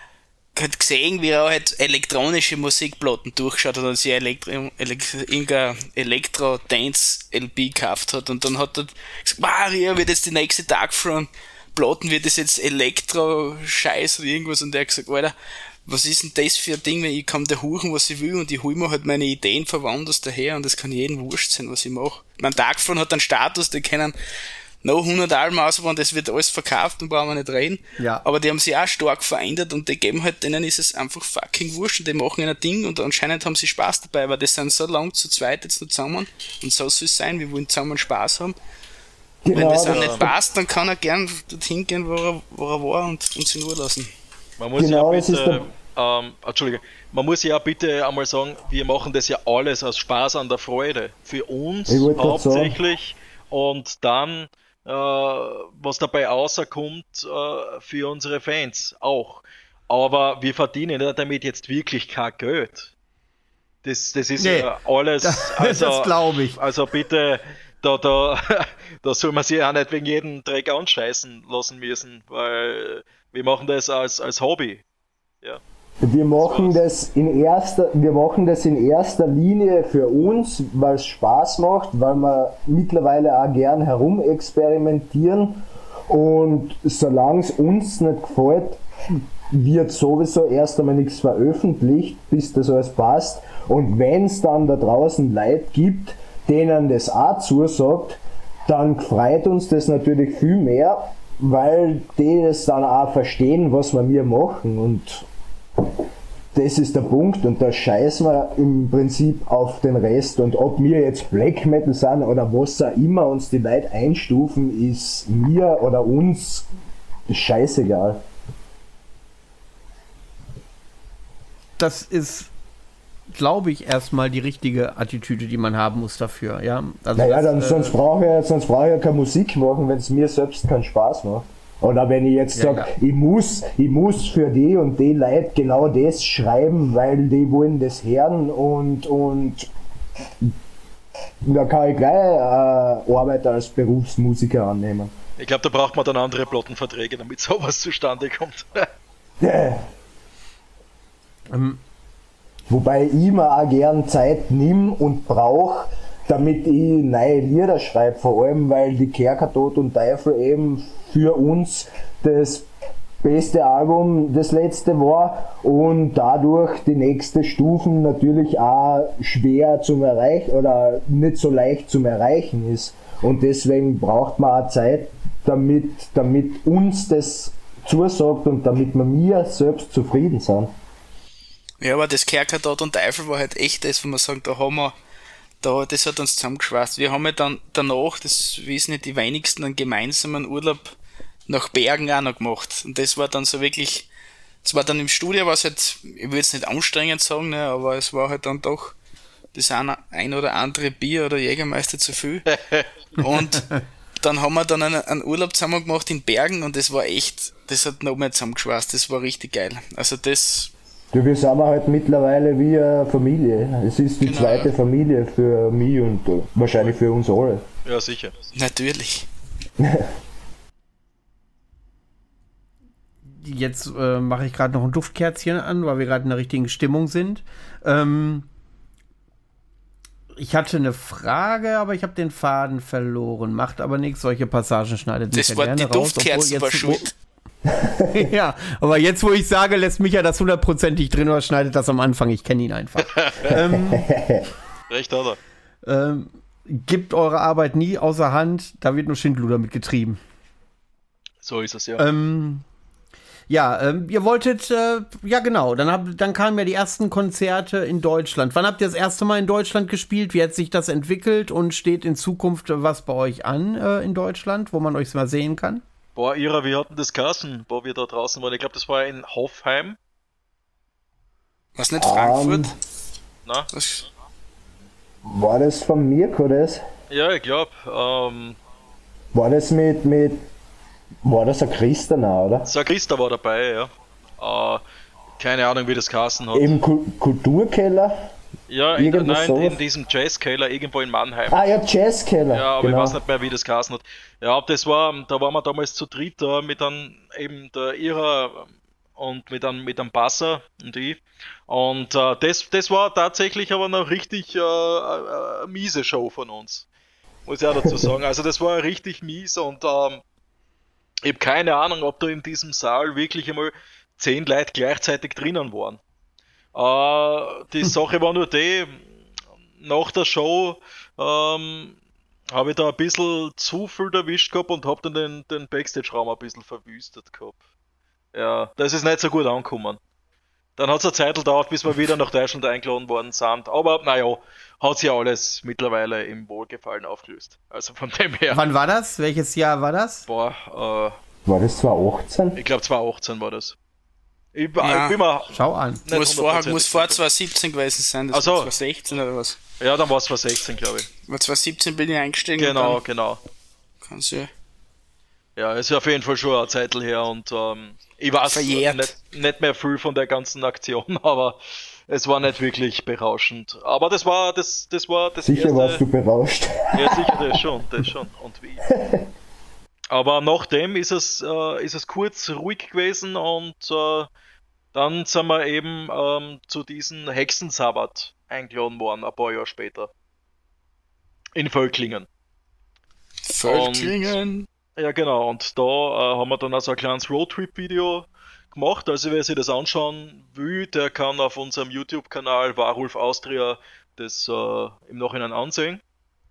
hat gesehen, wie er halt elektronische Musikplatten durchgeschaut hat und sich Elektro, Elekt, irgendein Elektro-Dance-L P gekauft hat. Und dann hat er gesagt, Maria, wird jetzt die nächste Tag von Platten, wird das jetzt Elektro-Scheiß oder irgendwas? Und er hat gesagt, Alter, was ist denn das für ein Ding, wenn ich kann da huchen, was ich will, und ich hol mir halt meine Ideen von woanders daher, und das kann jedem wurscht sein, was ich mache. Mein Tagfront hat einen Status, die können noch hundert Alben ausbauen, das wird alles verkauft und brauchen wir nicht reden. Ja. Aber die haben sich auch stark verändert und die geben halt, denen ist es einfach fucking wurscht und die machen ein Ding und anscheinend haben sie Spaß dabei, weil die sind so lang zu zweit jetzt noch zusammen und so soll es sein, wir wollen zusammen Spaß haben. Genau, Wenn das auch das- nicht passt, dann kann er gern dorthin gehen, wo er, wo er war und uns in Ruhe lassen. Man muss Genau, ja das ist bitte, ähm, Entschuldige, man muss ja bitte einmal sagen, wir machen das ja alles aus Spaß an der Freude. Für uns Ich wollte grad hauptsächlich und dann, äh, was dabei rauskommt, äh, für unsere Fans auch. Aber wir verdienen ja damit jetzt wirklich kein Geld. Das, das ist Nee, ja alles, das- also, das glaub ich. Also bitte, da, da, da soll man sich auch nicht wegen jedem Dreck anscheißen lassen müssen, weil wir machen das als, als Hobby. Ja. Wir machen das in erster, wir machen das in erster Linie für uns, weil es Spaß macht, weil wir mittlerweile auch gern herumexperimentieren, und solange es uns nicht gefällt, wird sowieso erst einmal nichts veröffentlicht, bis das alles passt. Und wenn es dann da draußen Leute gibt, denen das auch zusagt, dann freut uns das natürlich viel mehr, weil die das dann auch verstehen, was wir mir machen, und das ist der Punkt, und da scheißen wir im Prinzip auf den Rest, und ob wir jetzt Black Metal sind oder was auch immer uns die Leute einstufen, ist mir oder uns scheißegal. Das ist, glaube ich, erstmal die richtige Attitüde, die man haben muss dafür, ja. Also Naja, das, dann, äh, sonst brauche ich, sonst brauche ich ja keine Musik machen, wenn es mir selbst keinen Spaß macht. Oder wenn ich jetzt Ja, sage, ja. ich muss, ich muss für die und die Leute genau das schreiben, weil die wollen das hören, und, und da kann ich gleich äh, Arbeit als Berufsmusiker annehmen. Ich glaube, da braucht man dann andere Plattenverträge, damit sowas zustande kommt. ähm, Wobei ich mir auch gern Zeit nimm und brauche, damit ich neue Lieder schreibe, vor allem weil die Kerker Tod und Teufel eben für uns das beste Album, das letzte war, und dadurch die nächste Stufen natürlich auch schwer zum Erreichen oder nicht so leicht zum Erreichen ist. Und deswegen braucht man auch Zeit, damit, damit uns das zusagt und damit wir mir selbst zufrieden sind. Ja, aber das Kerker Tod und Teufel war halt echt das, wo man sagt, da haben wir, da, das hat uns zusammengeschweißt. Wir haben ja dann danach, das wissen nicht die wenigsten, einen gemeinsamen Urlaub nach Bergen auch noch gemacht. Und das war dann so wirklich, es war dann im Studio, was halt, ich will jetzt nicht anstrengend sagen, ne, aber es war halt dann doch das eine, ein oder andere Bier oder Jägermeister zu viel. Und dann haben wir dann einen, einen Urlaub zusammen gemacht in Bergen, und das war echt, das hat noch mehr zusammengeschweißt, das war richtig geil. Also das Du, wir sind halt mittlerweile wie eine Familie. Es ist die Genau. zweite Familie für mich und äh, wahrscheinlich für uns alle. Ja, sicher. Natürlich. Jetzt äh, mache ich gerade noch ein Duftkerzchen an, weil wir gerade in der richtigen Stimmung sind. Ähm, ich hatte eine Frage, aber ich habe den Faden verloren. Macht aber nichts, solche Passagen schneidet mich Das ja war gerne die raus. Duftkerzen obwohl war jetzt, schuld. ja, aber jetzt, wo ich sage, lässt mich ja das hundertprozentig drin oder schneidet das am Anfang. Ich kenne ihn einfach. ähm, Recht hat er. ähm, gibt eure Arbeit nie außer Hand, da wird nur Schindluder mitgetrieben. So ist es ja. Ähm, ja, ähm, ihr wolltet, äh, ja genau, dann, hab, dann kamen ja die ersten Konzerte in Deutschland. Wann habt ihr das erste Mal in Deutschland gespielt? Wie hat sich das entwickelt und steht in Zukunft was bei euch an äh, in Deutschland, wo man euch mal sehen kann? Boah, Ira, wie hatten das geheißen, wo wir da draußen waren? Ich glaube, das war in Hoffheim. Was nicht Frankfurt? Ähm, Na? Was? War das von Mirko das? Ja, ich glaube. Ähm, War das mit, mit war das ein Christen auch, oder? Sagrista war dabei, ja. Äh, keine Ahnung, wie das geheißen hat. Im Ku- Kulturkeller? Ja, in, irgendwas nein, sowas? in diesem Jazzkeller irgendwo in Mannheim. Ah ja, Jazzkeller. Ja, aber genau. ich weiß nicht mehr, wie das geheißen hat. Ja, das war, da waren wir damals zu dritt da mit einem, eben der Ira und mit einem, mit einem Basser und ich. Und äh, das, das war tatsächlich aber noch richtig äh, äh, eine miese Show von uns. Muss ich auch dazu sagen. Also das war richtig mies und ähm, ich habe keine Ahnung, ob da in diesem Saal wirklich einmal zehn Leute gleichzeitig drinnen waren. Äh, die Sache war nur die, nach der Show ähm, habe ich da ein bisschen zu viel erwischt gehabt und habe dann den, den Backstage-Raum ein bisschen verwüstet gehabt. Ja, das ist nicht so gut angekommen. Dann hat es eine Zeit gedauert, bis wir wieder nach Deutschland eingeladen worden sind. Aber naja, hat sich ja alles mittlerweile im Wohlgefallen aufgelöst. Also von dem her, Wann war das? Welches Jahr war das? boah, War das zwanzig achtzehn? äh, ich glaube zwanzig achtzehn war das. Ich, Ja. ich bin mir Schau an. nicht Muss vor, hundertprozentig muss vor sicher. zwanzig siebzehn gewesen sein, das Ach so. war zwanzig sechzehn oder was? Ja, dann war es zwanzig sechzehn, glaube ich. War zwanzig siebzehn bin ich eingestiegen. Genau, und genau. dann kann's ja. Ja, ist auf jeden Fall schon eine Zeit her und ähm, ich weiß Verjährt. nicht, nicht mehr viel von der ganzen Aktion, aber es war nicht wirklich berauschend. Aber das war das, das war das Sicher erste. warst du berauscht. Ja, sicher, das schon, das schon. Und wie. Aber nachdem ist es, äh, ist es kurz ruhig gewesen und äh, dann sind wir eben ähm, zu diesem Hexensabbat eingeladen worden, ein paar Jahre später. In Völklingen. Völklingen. Ja, genau. Und da äh, haben wir dann also ein kleines Roadtrip-Video gemacht. Also wer sich das anschauen will, der kann auf unserem YouTube-Kanal Warulf Austria das äh, im Nachhinein ansehen.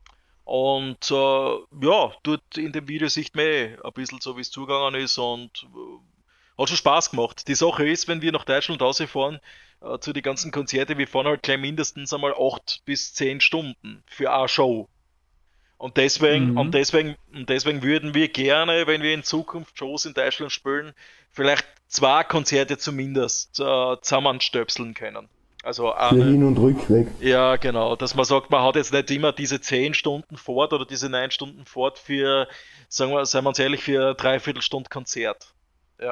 Und äh, ja, dort in dem Video sieht man eh ein bisschen so, wie es zugegangen ist und äh, hat schon Spaß gemacht. Die Sache ist, wenn wir nach Deutschland rausfahren, äh, zu den ganzen Konzerten, wir fahren halt gleich mindestens einmal acht bis zehn Stunden für eine Show. Und deswegen, Mhm. und deswegen, und deswegen würden wir gerne, wenn wir in Zukunft Shows in Deutschland spielen, vielleicht zwei Konzerte zumindest äh, zusammenstöpseln können. Also Für eine, Hin- und Rückweg. ja, genau, dass man sagt, man hat jetzt nicht immer diese zehn Stunden Fahrt oder diese neun Stunden Fahrt für, sagen wir, seien wir uns ehrlich, für eine Dreiviertelstunde Konzert. Ja.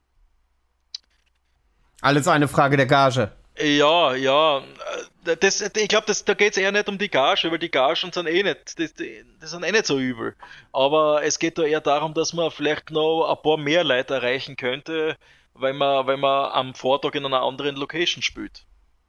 Alles eine Frage der Gage. Ja, ja. Das, ich glaube, da geht es eher nicht um die Gage, weil die Gagen sind eh nicht, das, das sind eh nicht so übel. Aber es geht da eher darum, dass man vielleicht noch ein paar mehr Leute erreichen könnte, wenn man, wenn man am Vortag in einer anderen Location spielt.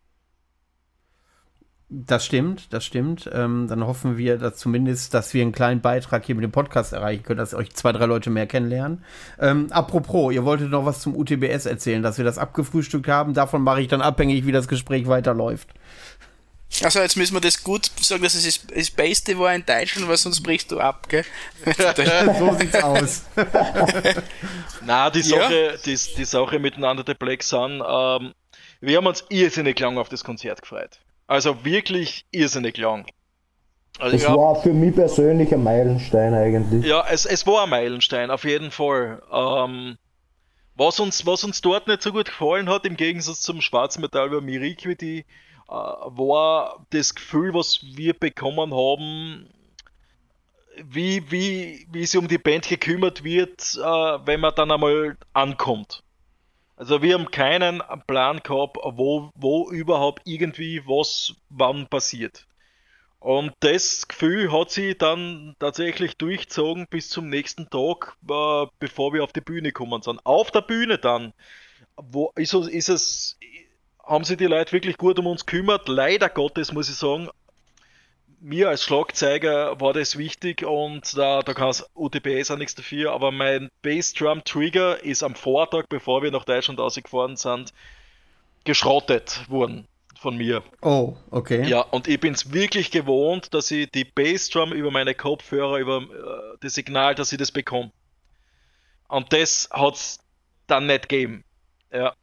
Das stimmt, das stimmt. Ähm, dann hoffen wir dass zumindest, dass wir einen kleinen Beitrag hier mit dem Podcast erreichen können, dass euch zwei, drei Leute mehr kennenlernen. Ähm, apropos, ihr wolltet noch was zum U T B S erzählen, dass wir das abgefrühstückt haben. Davon mache ich dann abhängig, wie das Gespräch weiterläuft. Also jetzt müssen wir das gut sagen, dass es das Beste war in Deutschland, weil sonst brichst du ab, gell? So sieht's aus. Na, die Ja. Sache, die, die Sache miteinander der Black Sun, ähm, wir haben uns irrsinnig lang auf das Konzert gefreut. Also wirklich irrsinnig lang. Also Das ich hab- war für mich persönlich ein Meilenstein eigentlich. Ja, es, es war ein Meilenstein, auf jeden Fall. Ähm, was, uns, was uns dort nicht so gut gefallen hat, im Gegensatz zum Schwarzmetall bei Miriquity, äh, war das Gefühl, was wir bekommen haben, wie, wie, wie sich um die Band gekümmert wird, äh, wenn man dann einmal ankommt. Also wir haben keinen Plan gehabt, wo, wo überhaupt irgendwie was wann passiert. Und das Gefühl hat sie dann tatsächlich durchgezogen bis zum nächsten Tag, äh, bevor wir auf die Bühne gekommen sind. Auf der Bühne dann, wo ist, es- ist es, haben sich die Leute wirklich gut um uns gekümmert. Leider Gottes muss ich sagen, mir als Schlagzeuger war das wichtig und da, da kann das U T B S auch nichts dafür, aber mein Bassdrum Trigger ist am Vortag, bevor wir nach Deutschland ausgefahren sind, geschrottet worden von mir. Oh, okay. Ja, und ich bin es wirklich gewohnt, dass ich die Bassdrum über meine Kopfhörer, über äh, das Signal, dass ich das bekomme. Und das hat es dann nicht gegeben. Ja.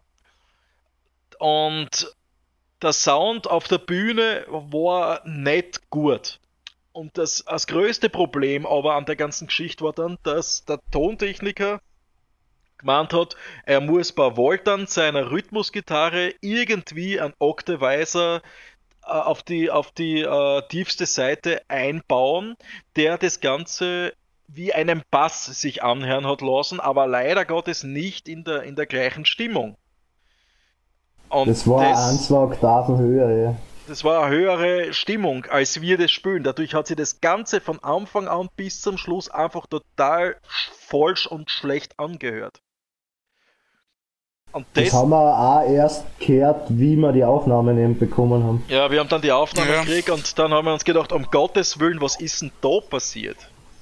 Und der Sound auf der Bühne war nicht gut. Und das, das größte Problem aber an der ganzen Geschichte war dann, dass der Tontechniker gemeint hat, er muss bei Voltern seiner Rhythmusgitarre irgendwie einen Octavizer äh, auf die, auf die äh, tiefste Seite einbauen, der das Ganze wie einen Bass sich anhören hat lassen, aber leider Gottes nicht in der, in der gleichen Stimmung. Und Das war das, ein, zwei Oktaven höher, ja. das war eine höhere Stimmung, als wir das spielen. Dadurch hat sich das Ganze von Anfang an bis zum Schluss einfach total falsch und schlecht angehört. Und Das das, haben wir auch erst gehört, wie wir die Aufnahmen eben bekommen haben. ja, wir haben dann die Aufnahme Ja. gekriegt und dann haben wir uns gedacht, um Gottes Willen, was ist denn da passiert?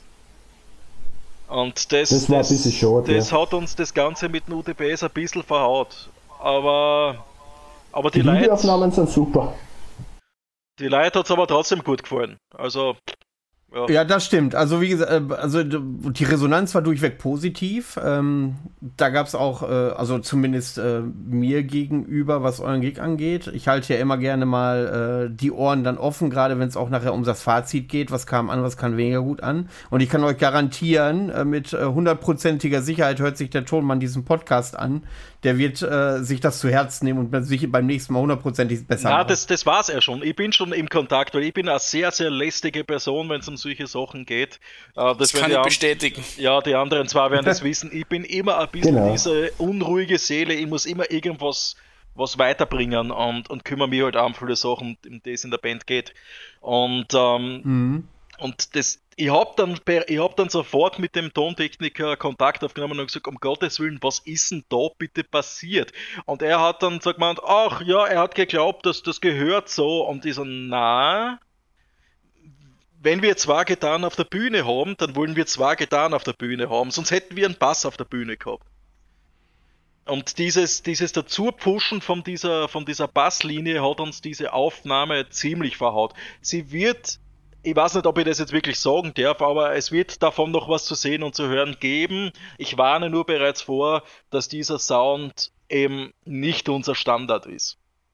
Und das, Das war ein bisschen schade, das ja. hat uns das Ganze mit dem U T B S ein bisschen verhaut. Aber, aber die Die Leute, Videoaufnahmen sind super. die Leute hat es aber trotzdem gut gefallen. Also, ja. Ja, das stimmt. Also wie gesagt, äh, also d- die Resonanz war durchweg positiv. Ähm, da gab es auch, äh, also zumindest äh, mir gegenüber, was euren Gig angeht. Ich halte ja immer gerne mal äh, die Ohren dann offen, gerade wenn es auch nachher um das Fazit geht. Was kam an, was kam weniger gut an. Und ich kann euch garantieren, äh, mit äh, hundertprozentiger Sicherheit hört sich der Tonmann diesen Podcast an. Der wird äh, sich das zu Herzen nehmen und sich beim nächsten Mal hundertprozentig besser Na, machen. das, das war's ja schon. Ich bin schon im Kontakt, weil ich bin eine sehr, sehr lästige Person, wenn es um solche Sachen geht. Äh, Das werden kann die ich an- bestätigen. Ja, die anderen zwei werden das wissen. Ich bin immer ein bisschen Genau. diese unruhige Seele. Ich muss immer irgendwas was weiterbringen und, und kümmere mich halt auch um viele Sachen, um die es in der Band geht. Und, ähm, Mhm. und das, ich habe dann, per- ich hab dann sofort mit dem Tontechniker Kontakt aufgenommen und gesagt, um Gottes Willen, was ist denn da bitte passiert? Und er hat dann so gemeint, ach ja, er hat geglaubt, dass das gehört so. Und ich so, na, wenn wir zwei Gitarren auf der Bühne haben, dann wollen wir zwei Gitarren auf der Bühne haben, sonst hätten wir einen Bass auf der Bühne gehabt. Und dieses, dieses Dazupushen von dieser, von dieser Basslinie hat uns diese Aufnahme ziemlich verhaut. Sie wird, ich weiß nicht, ob ich das jetzt wirklich sagen darf, aber es wird davon noch was zu sehen und zu hören geben. Ich warne nur bereits vor, dass dieser Sound eben nicht unser Standard ist.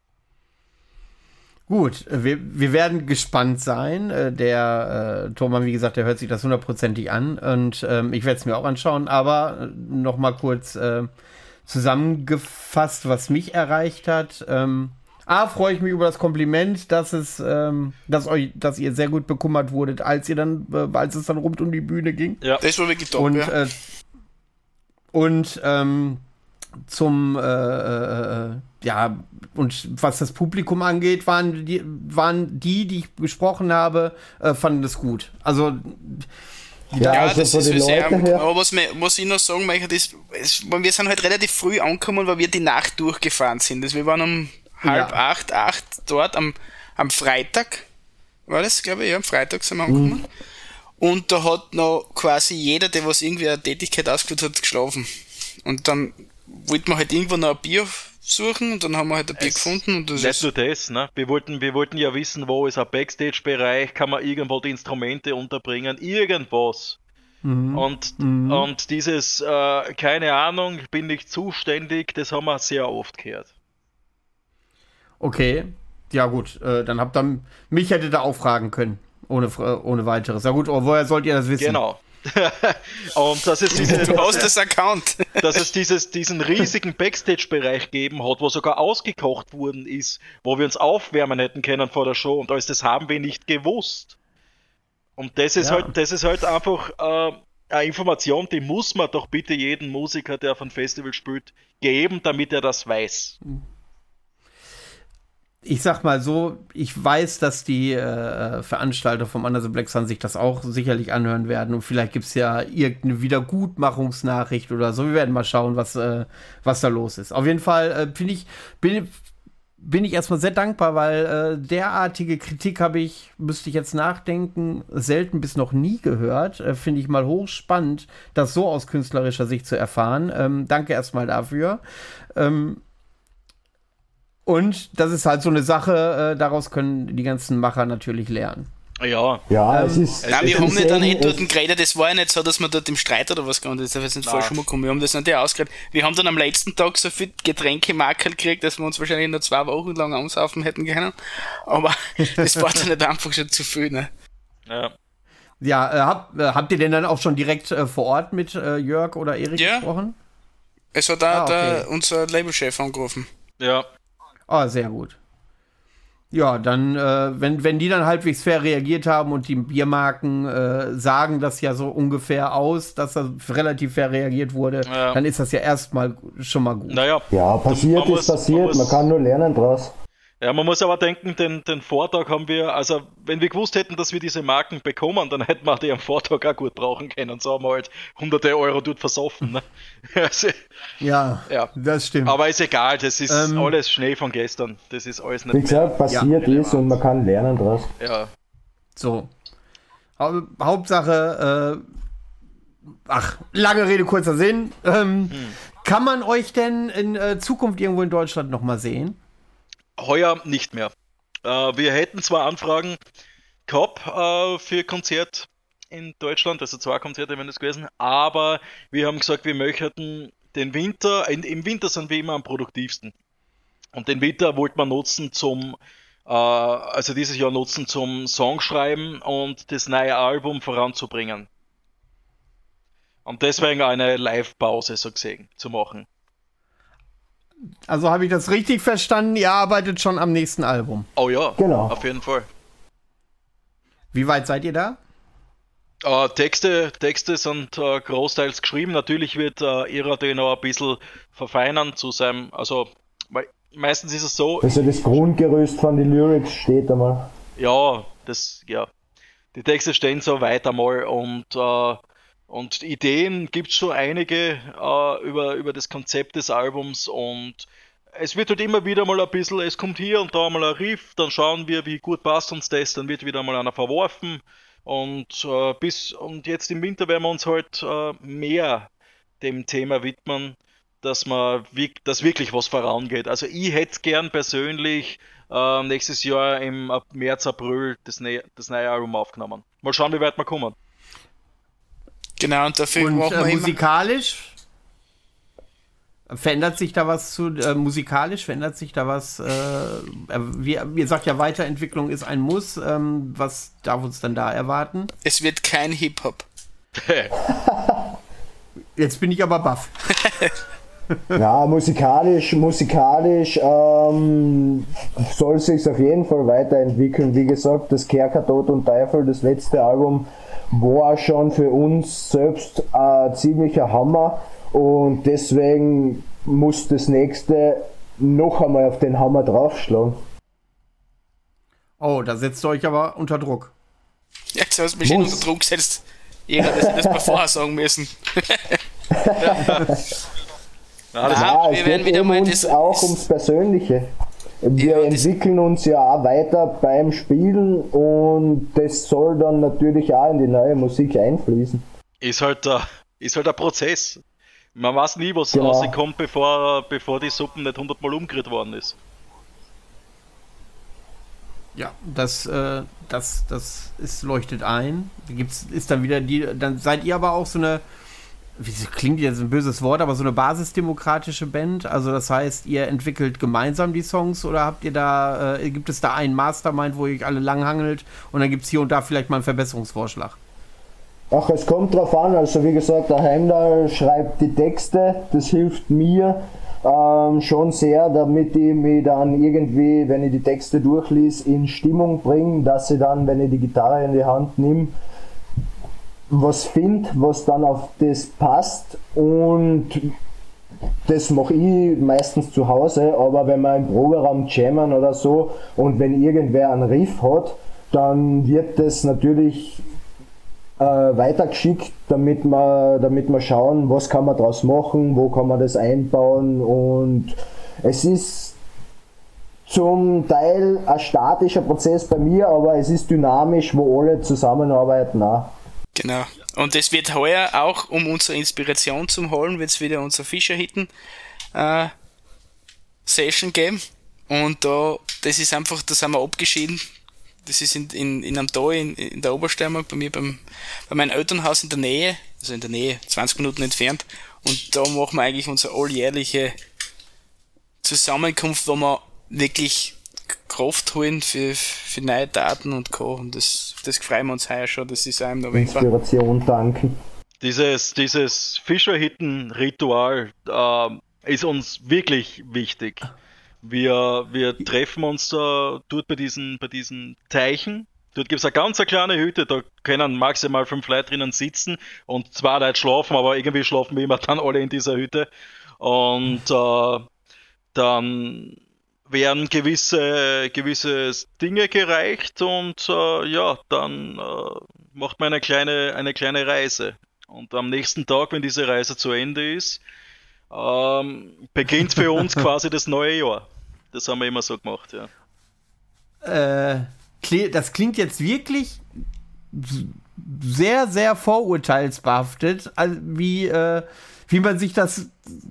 Gut, äh, wir, wir werden gespannt sein. Äh, Der äh, Thomann, wie gesagt, der hört sich das hundertprozentig an und ähm, ich werde es mir auch anschauen, aber äh, noch mal kurz äh, zusammengefasst, was mich erreicht hat. Ähm, A, freue ich mich über das Kompliment, dass es, ähm, dass euch, dass ihr sehr gut bekümmert wurdet, als ihr dann, äh, als es dann rund um die Bühne ging. Ja, Das war wirklich top, Und, ja. äh, und ähm, zum, äh, äh, äh, ja, und was das Publikum angeht, waren die, waren die, die ich gesprochen habe, äh, fanden das gut. Also, Ja, also das von ist den für sehr, Leuten her- aber was, mir, was ich noch sagen möchte, ist, es, wir sind halt relativ früh angekommen, weil wir die Nacht durchgefahren sind. Also wir waren um halb Ja. acht, acht dort am, am Freitag, war das, glaube ich, ja, am Freitag sind wir angekommen. Mhm. Und da hat noch quasi jeder, der was irgendwie eine Tätigkeit ausgeführt hat, geschlafen. Und dann wollten wir halt irgendwo noch ein Bier suchen und dann haben wir halt ein Bier Es- gefunden und das nicht ist, nur das, ne? Wir wollten, wir wollten ja wissen, wo ist ein Backstage-Bereich, kann man irgendwo die Instrumente unterbringen, irgendwas. Und, und dieses, äh, keine Ahnung, ich bin nicht zuständig, das haben wir sehr oft gehört. okay, ja gut, äh, dann habt ihr, mich hättet ihr auch fragen können, ohne, Fra- ohne weiteres. Ja gut, aber woher sollt ihr das wissen? Genau. Und dass es, diese, du hast das Account. dass es dieses, diesen riesigen Backstage-Bereich gegeben hat, wo sogar ausgekocht worden ist, wo wir uns aufwärmen hätten können vor der Show und alles das haben wir nicht gewusst. Und das ist Ja. halt, das ist halt einfach äh, eine Information, die muss man doch bitte jedem Musiker, der auf ein Festival spielt, geben, damit er das weiß. Ich sag mal so, ich weiß, dass die äh, Veranstalter vom Under the Black Sun sich das auch sicherlich anhören werden und vielleicht gibt es ja irgendeine Wiedergutmachungsnachricht oder so. Wir werden mal schauen, was, äh, was da los ist. Auf jeden Fall äh, finde ich, bin, bin ich erstmal sehr dankbar, weil äh, derartige Kritik habe ich, müsste ich jetzt nachdenken, selten bis noch nie gehört. Äh, finde ich mal hochspannend, das so aus künstlerischer Sicht zu erfahren. Ähm, danke erstmal dafür. Ähm, Und das ist halt so eine Sache, äh, daraus können die ganzen Macher natürlich lernen. Ja. Ja, Ähm, es ist. Nein, wir es haben ist nicht dann eben- eh dort geredet, das war ja nicht so, dass wir dort im Streit oder was gegangen ist, das ist jetzt nicht falsch rumgekommen. Wir haben das nicht ausgeredet. Wir haben dann am letzten Tag so viel Getränkemarkel gekriegt, dass wir uns wahrscheinlich noch zwei Wochen lang ansaufen hätten können. Aber das war dann nicht einfach schon zu viel, ne? Ja. Ja, äh, hab, äh, habt ihr denn dann auch schon direkt äh, vor Ort mit äh, Jörg oder Erik Ja. gesprochen? Es hat da Ah, okay. der, unser Labelchef angerufen. Ja. Ah, sehr gut. Ja, dann, äh, wenn, wenn die dann halbwegs fair reagiert haben und die Biermarken äh, sagen das ja so ungefähr aus, dass da relativ fair reagiert wurde, Ja. dann ist das ja erstmal schon mal gut. Naja. Ja, passiert Man muss- ist passiert, man man, muss- kann nur lernen draus. Ja, man muss aber denken, den, den Vortag haben wir, also wenn wir gewusst hätten, dass wir diese Marken bekommen, dann hätten wir die am Vortag auch gut brauchen können. So haben wir halt hunderte Euro dort versoffen. Ne? Also, Ja, Ja. das stimmt. aber ist egal, das ist Ähm. alles Schnee von gestern. Das ist alles Wie nicht mehr. gesagt, passiert ist und man kann lernen draus. Ja. So. Hau- Hauptsache, äh, ach, lange Rede, kurzer Sinn. Ähm, Kann man euch denn in äh, Zukunft irgendwo in Deutschland nochmal sehen? Heuer nicht mehr. Äh, wir hätten zwar Anfragen gehabt äh, für Konzert in Deutschland, also zwei Konzerte wären das gewesen, aber wir haben gesagt, wir möchten den Winter, in, im Winter sind wir immer am produktivsten. Und den Winter wollten wir nutzen zum, äh, also dieses Jahr nutzen zum Songschreiben und das neue Album voranzubringen. Und deswegen eine Live-Pause so gesehen zu machen. Also habe ich das richtig verstanden? Ihr arbeitet schon am nächsten Album. Oh ja, Genau. auf jeden Fall. Wie weit seid ihr da? Äh, Texte, Texte sind äh, großteils geschrieben. Natürlich wird äh, Ira den noch ein bisschen verfeinern zu seinem, also me meistens ist es so, Also das Grundgerüst von den Lyrics steht einmal. ja, das, ja, die Texte stehen so weit einmal und, äh, und Ideen gibt es schon einige äh, über, über das Konzept des Albums und es wird halt immer wieder mal ein bisschen, es kommt hier und da mal ein Riff, dann schauen wir, wie gut passt uns das, dann wird wieder mal einer verworfen und äh, bis und jetzt im Winter werden wir uns halt äh, mehr dem Thema widmen, dass man wirk- dass wirklich was vorangeht. Also ich hätte gern persönlich äh, nächstes Jahr im Ap- März, April das, ne das neue Album aufgenommen. Mal schauen, wie weit wir kommen. Genau, und dafür Und machen wir äh, immer... musikalisch? Verändert sich da was zu, äh, musikalisch verändert sich da was, äh, äh, wie, ihr sagt ja, Weiterentwicklung ist ein Muss, ähm, was darf uns dann da erwarten? Es wird kein Hip-Hop. Jetzt bin ich aber baff. Ja, musikalisch, musikalisch ähm, soll sich auf jeden Fall weiterentwickeln. Wie gesagt, das Kerker, Tod und Teufel, das letzte Album, war schon für uns selbst ein ziemlicher Hammer und deswegen muss das nächste noch einmal auf den Hammer draufschlagen. Oh, da setzt ihr euch aber unter Druck. Jetzt hast du mich schon Muss. unter Druck gesetzt. Jeder, dass ich das mal vorher sagen müssen. Ja, das, Nein. Ja, wir es werden geht wieder eben mal uns das- auch das- ums Persönliche. Wir Ja, das- entwickeln uns ja auch weiter beim Spielen und das soll dann natürlich auch in die neue Musik einfließen. ist halt, äh, ist halt ein Prozess. Man weiß nie, was Genau. rauskommt, bevor, bevor die Suppen nicht hundertmal umgerührt worden ist. Ja, das, äh, das, das ist, leuchtet ein. Gibt's, ist dann wieder die, dann seid ihr aber auch so eine, wie klingt jetzt ein böses Wort, aber so eine basisdemokratische Band. Also das heißt, ihr entwickelt gemeinsam die Songs oder habt ihr da, äh, gibt es da einen Mastermind, wo ihr euch alle langhangelt und dann gibt es hier und da vielleicht mal einen Verbesserungsvorschlag? Ach, es kommt drauf an, also wie gesagt, der Heimdall schreibt die Texte, das hilft mir ähm, schon sehr, damit ich mich dann irgendwie, wenn ich die Texte durchlies, in Stimmung bringe, dass ich dann, wenn ich die Gitarre in die Hand nehme, was finde, was dann auf das passt, und das mache ich meistens zu Hause, aber wenn wir im Proberaum jammen oder so und wenn irgendwer einen Riff hat, dann wird das natürlich äh, weitergeschickt, damit wir, damit wir schauen, was kann man daraus machen, wo kann man das einbauen, und es ist zum Teil ein statischer Prozess bei mir, aber es ist dynamisch, wo alle zusammenarbeiten auch. Genau. Und es wird heuer auch, um unsere Inspiration zu holen, wird es wieder unser Fischer-Hitten äh, Session geben. Und da, das ist einfach, da sind wir abgeschieden. Das ist in, in, in einem Tal in, in der Obersteiermark, bei mir beim, bei meinem Elternhaus in der Nähe, also in der Nähe, zwanzig Minuten entfernt. Und da machen wir eigentlich unsere alljährliche Zusammenkunft, wo wir wirklich Kraft holen für, für neue Daten und Co. Und das, das freuen wir uns heuer schon, das ist auch im November. Inspiration tanken. Dieses, dieses Fischer-Hitten-Ritual äh, ist uns wirklich wichtig. Wir, wir treffen uns da dort bei diesen, bei diesen Teichen. Dort gibt es eine ganz eine kleine Hütte, da können maximal fünf Leute drinnen sitzen und zwei Leute schlafen, aber irgendwie schlafen wir immer dann alle in dieser Hütte. Und äh, dann werden gewisse, gewisse Dinge gereicht und äh, ja, dann äh, macht man eine kleine, eine kleine Reise. Und am nächsten Tag, wenn diese Reise zu Ende ist, ähm, beginnt für uns quasi das neue Jahr. Das haben wir immer so gemacht, ja. Äh, das klingt jetzt wirklich sehr, sehr vorurteilsbehaftet, also wie, äh, wie man sich das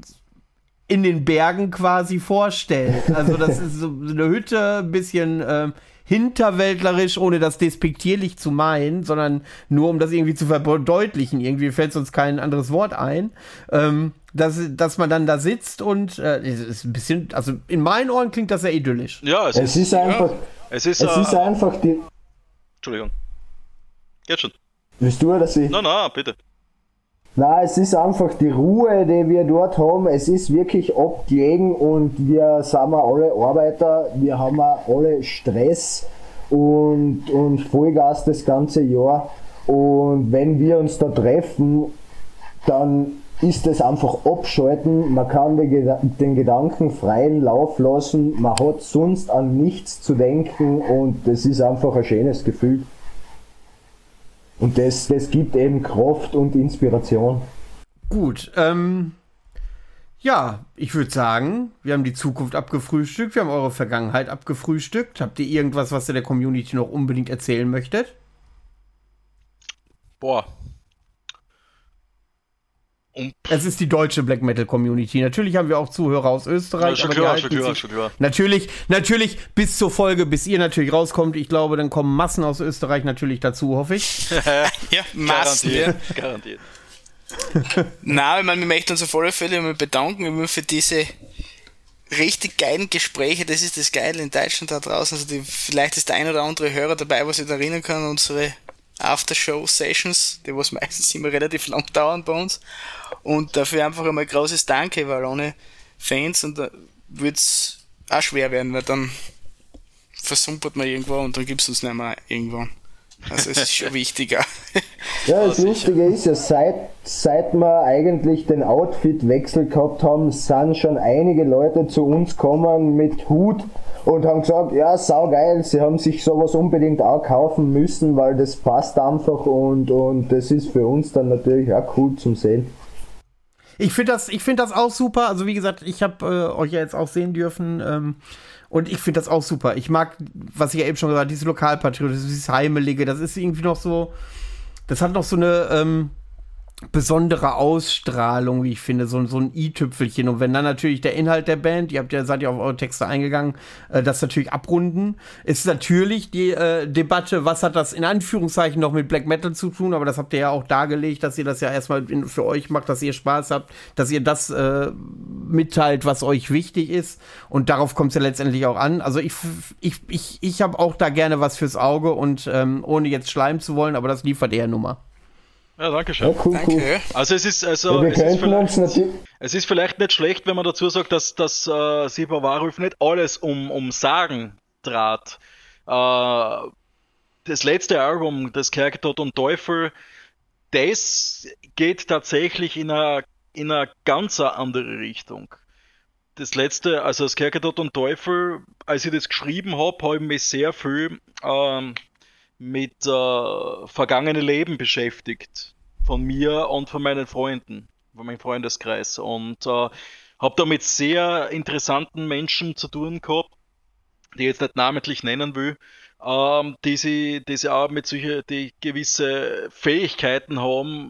in den Bergen quasi vorstellt. Also das ist so eine Hütte, ein bisschen äh, hinterwäldlerisch, ohne das despektierlich zu meinen, sondern nur um das irgendwie zu verdeutlichen. Irgendwie fällt uns kein anderes Wort ein. Ähm, dass, dass man dann da sitzt und äh, es ist ein bisschen, also in meinen Ohren klingt das sehr idyllisch. Ja, es, Es ist, ist einfach, ja, es ist, es äh, ist einfach die. Entschuldigung. Geht schon. Willst du, dass ich. Nein, nein, bitte. Nein, es ist einfach die Ruhe, die wir dort haben. Es ist wirklich abgelegen und wir sind wir alle Arbeiter, wir haben auch alle Stress und, und Vollgas das ganze Jahr. Und wenn wir uns da treffen, dann ist es einfach abschalten. Man kann den, den Gedanken freien Lauf lassen, man hat sonst an nichts zu denken und das ist einfach ein schönes Gefühl. Und das, das gibt eben Kraft und Inspiration. Gut, ähm, ja, ich würde sagen, wir haben die Zukunft abgefrühstückt, wir haben eure Vergangenheit abgefrühstückt. Habt ihr irgendwas, was ihr der Community noch unbedingt erzählen möchtet? Boah. Und Es ist die deutsche Black Metal Community. Natürlich haben wir auch Zuhörer aus Österreich. Ja, schon aber die klar, halten schon klar, sich- schon klar. Natürlich, natürlich bis zur Folge, bis ihr natürlich rauskommt. Ich glaube, dann kommen Massen aus Österreich natürlich dazu, hoffe ich. Ja, Massen, ja. Garantiert, garantiert. Nein, ich meine, wir möchten uns auf alle Fälle mal bedanken immer für diese richtig geilen Gespräche. Das ist das Geile in Deutschland da draußen. Also die, vielleicht ist der ein oder andere Hörer dabei, was sich da erinnern kann, unsere Aftershow-Sessions, die was meistens immer relativ lang dauern bei uns. Und dafür einfach einmal großes Danke, weil ohne Fans und da wird's auch schwer werden, weil dann versumpert man irgendwo und dann gibt's uns nicht mehr irgendwann. Also es ist schon wichtiger. Ja, das Lustige ist ja, seit, seit wir eigentlich den Outfit-Wechsel gehabt haben, sind schon einige Leute zu uns gekommen mit Hut und haben gesagt, ja, saugeil, sie haben sich sowas unbedingt auch kaufen müssen, weil das passt einfach und, und das ist für uns dann natürlich auch cool zum Sehen. Ich finde das, ich finde das auch super. Also wie gesagt, ich habe äh, euch ja jetzt auch sehen dürfen ähm, und ich finde das auch super. Ich mag, was ich ja eben schon gesagt habe, dieses Lokalpatriotismus, dieses Heimelige, das ist irgendwie noch so, das hat noch so eine ähm, besondere Ausstrahlung, wie ich finde, so, so ein i-Tüpfelchen. Und wenn dann natürlich der Inhalt der Band, ihr habt ja, seid ja auf eure Texte eingegangen, äh, das natürlich abrunden, ist natürlich die äh, Debatte, was hat das in Anführungszeichen noch mit Black Metal zu tun, aber das habt ihr ja auch dargelegt, dass ihr das ja erstmal in, für euch macht, dass ihr Spaß habt, dass ihr das äh, mitteilt, was euch wichtig ist und darauf kommt es ja letztendlich auch an. Also ich, ich, ich, ich habe auch da gerne was fürs Auge und ähm, ohne jetzt schleimen zu wollen, aber das liefert eher Nummer. Ja, danke Ja, schön. cool, cool. Danke. Also es ist also Ja, wir es, ist könnten uns vielleicht, natürlich. es ist vielleicht nicht schlecht, wenn man dazu sagt, dass dass äh, Sipa Warulf nicht alles um um Sagen trat. Äh, das letzte Album, das Kerkertod und Teufel, das geht tatsächlich in eine, in eine ganz andere Richtung. Das letzte, also das Kerkertod und Teufel, als ich das geschrieben habe, habe ich mich sehr viel ähm, mit äh, vergangenen Leben beschäftigt. Von mir und von meinen Freunden, von meinem Freundeskreis. Und äh, habe da mit sehr interessanten Menschen zu tun gehabt, die ich jetzt nicht namentlich nennen will, ähm, die, sie, die sie auch mit solchen, die gewisse Fähigkeiten haben,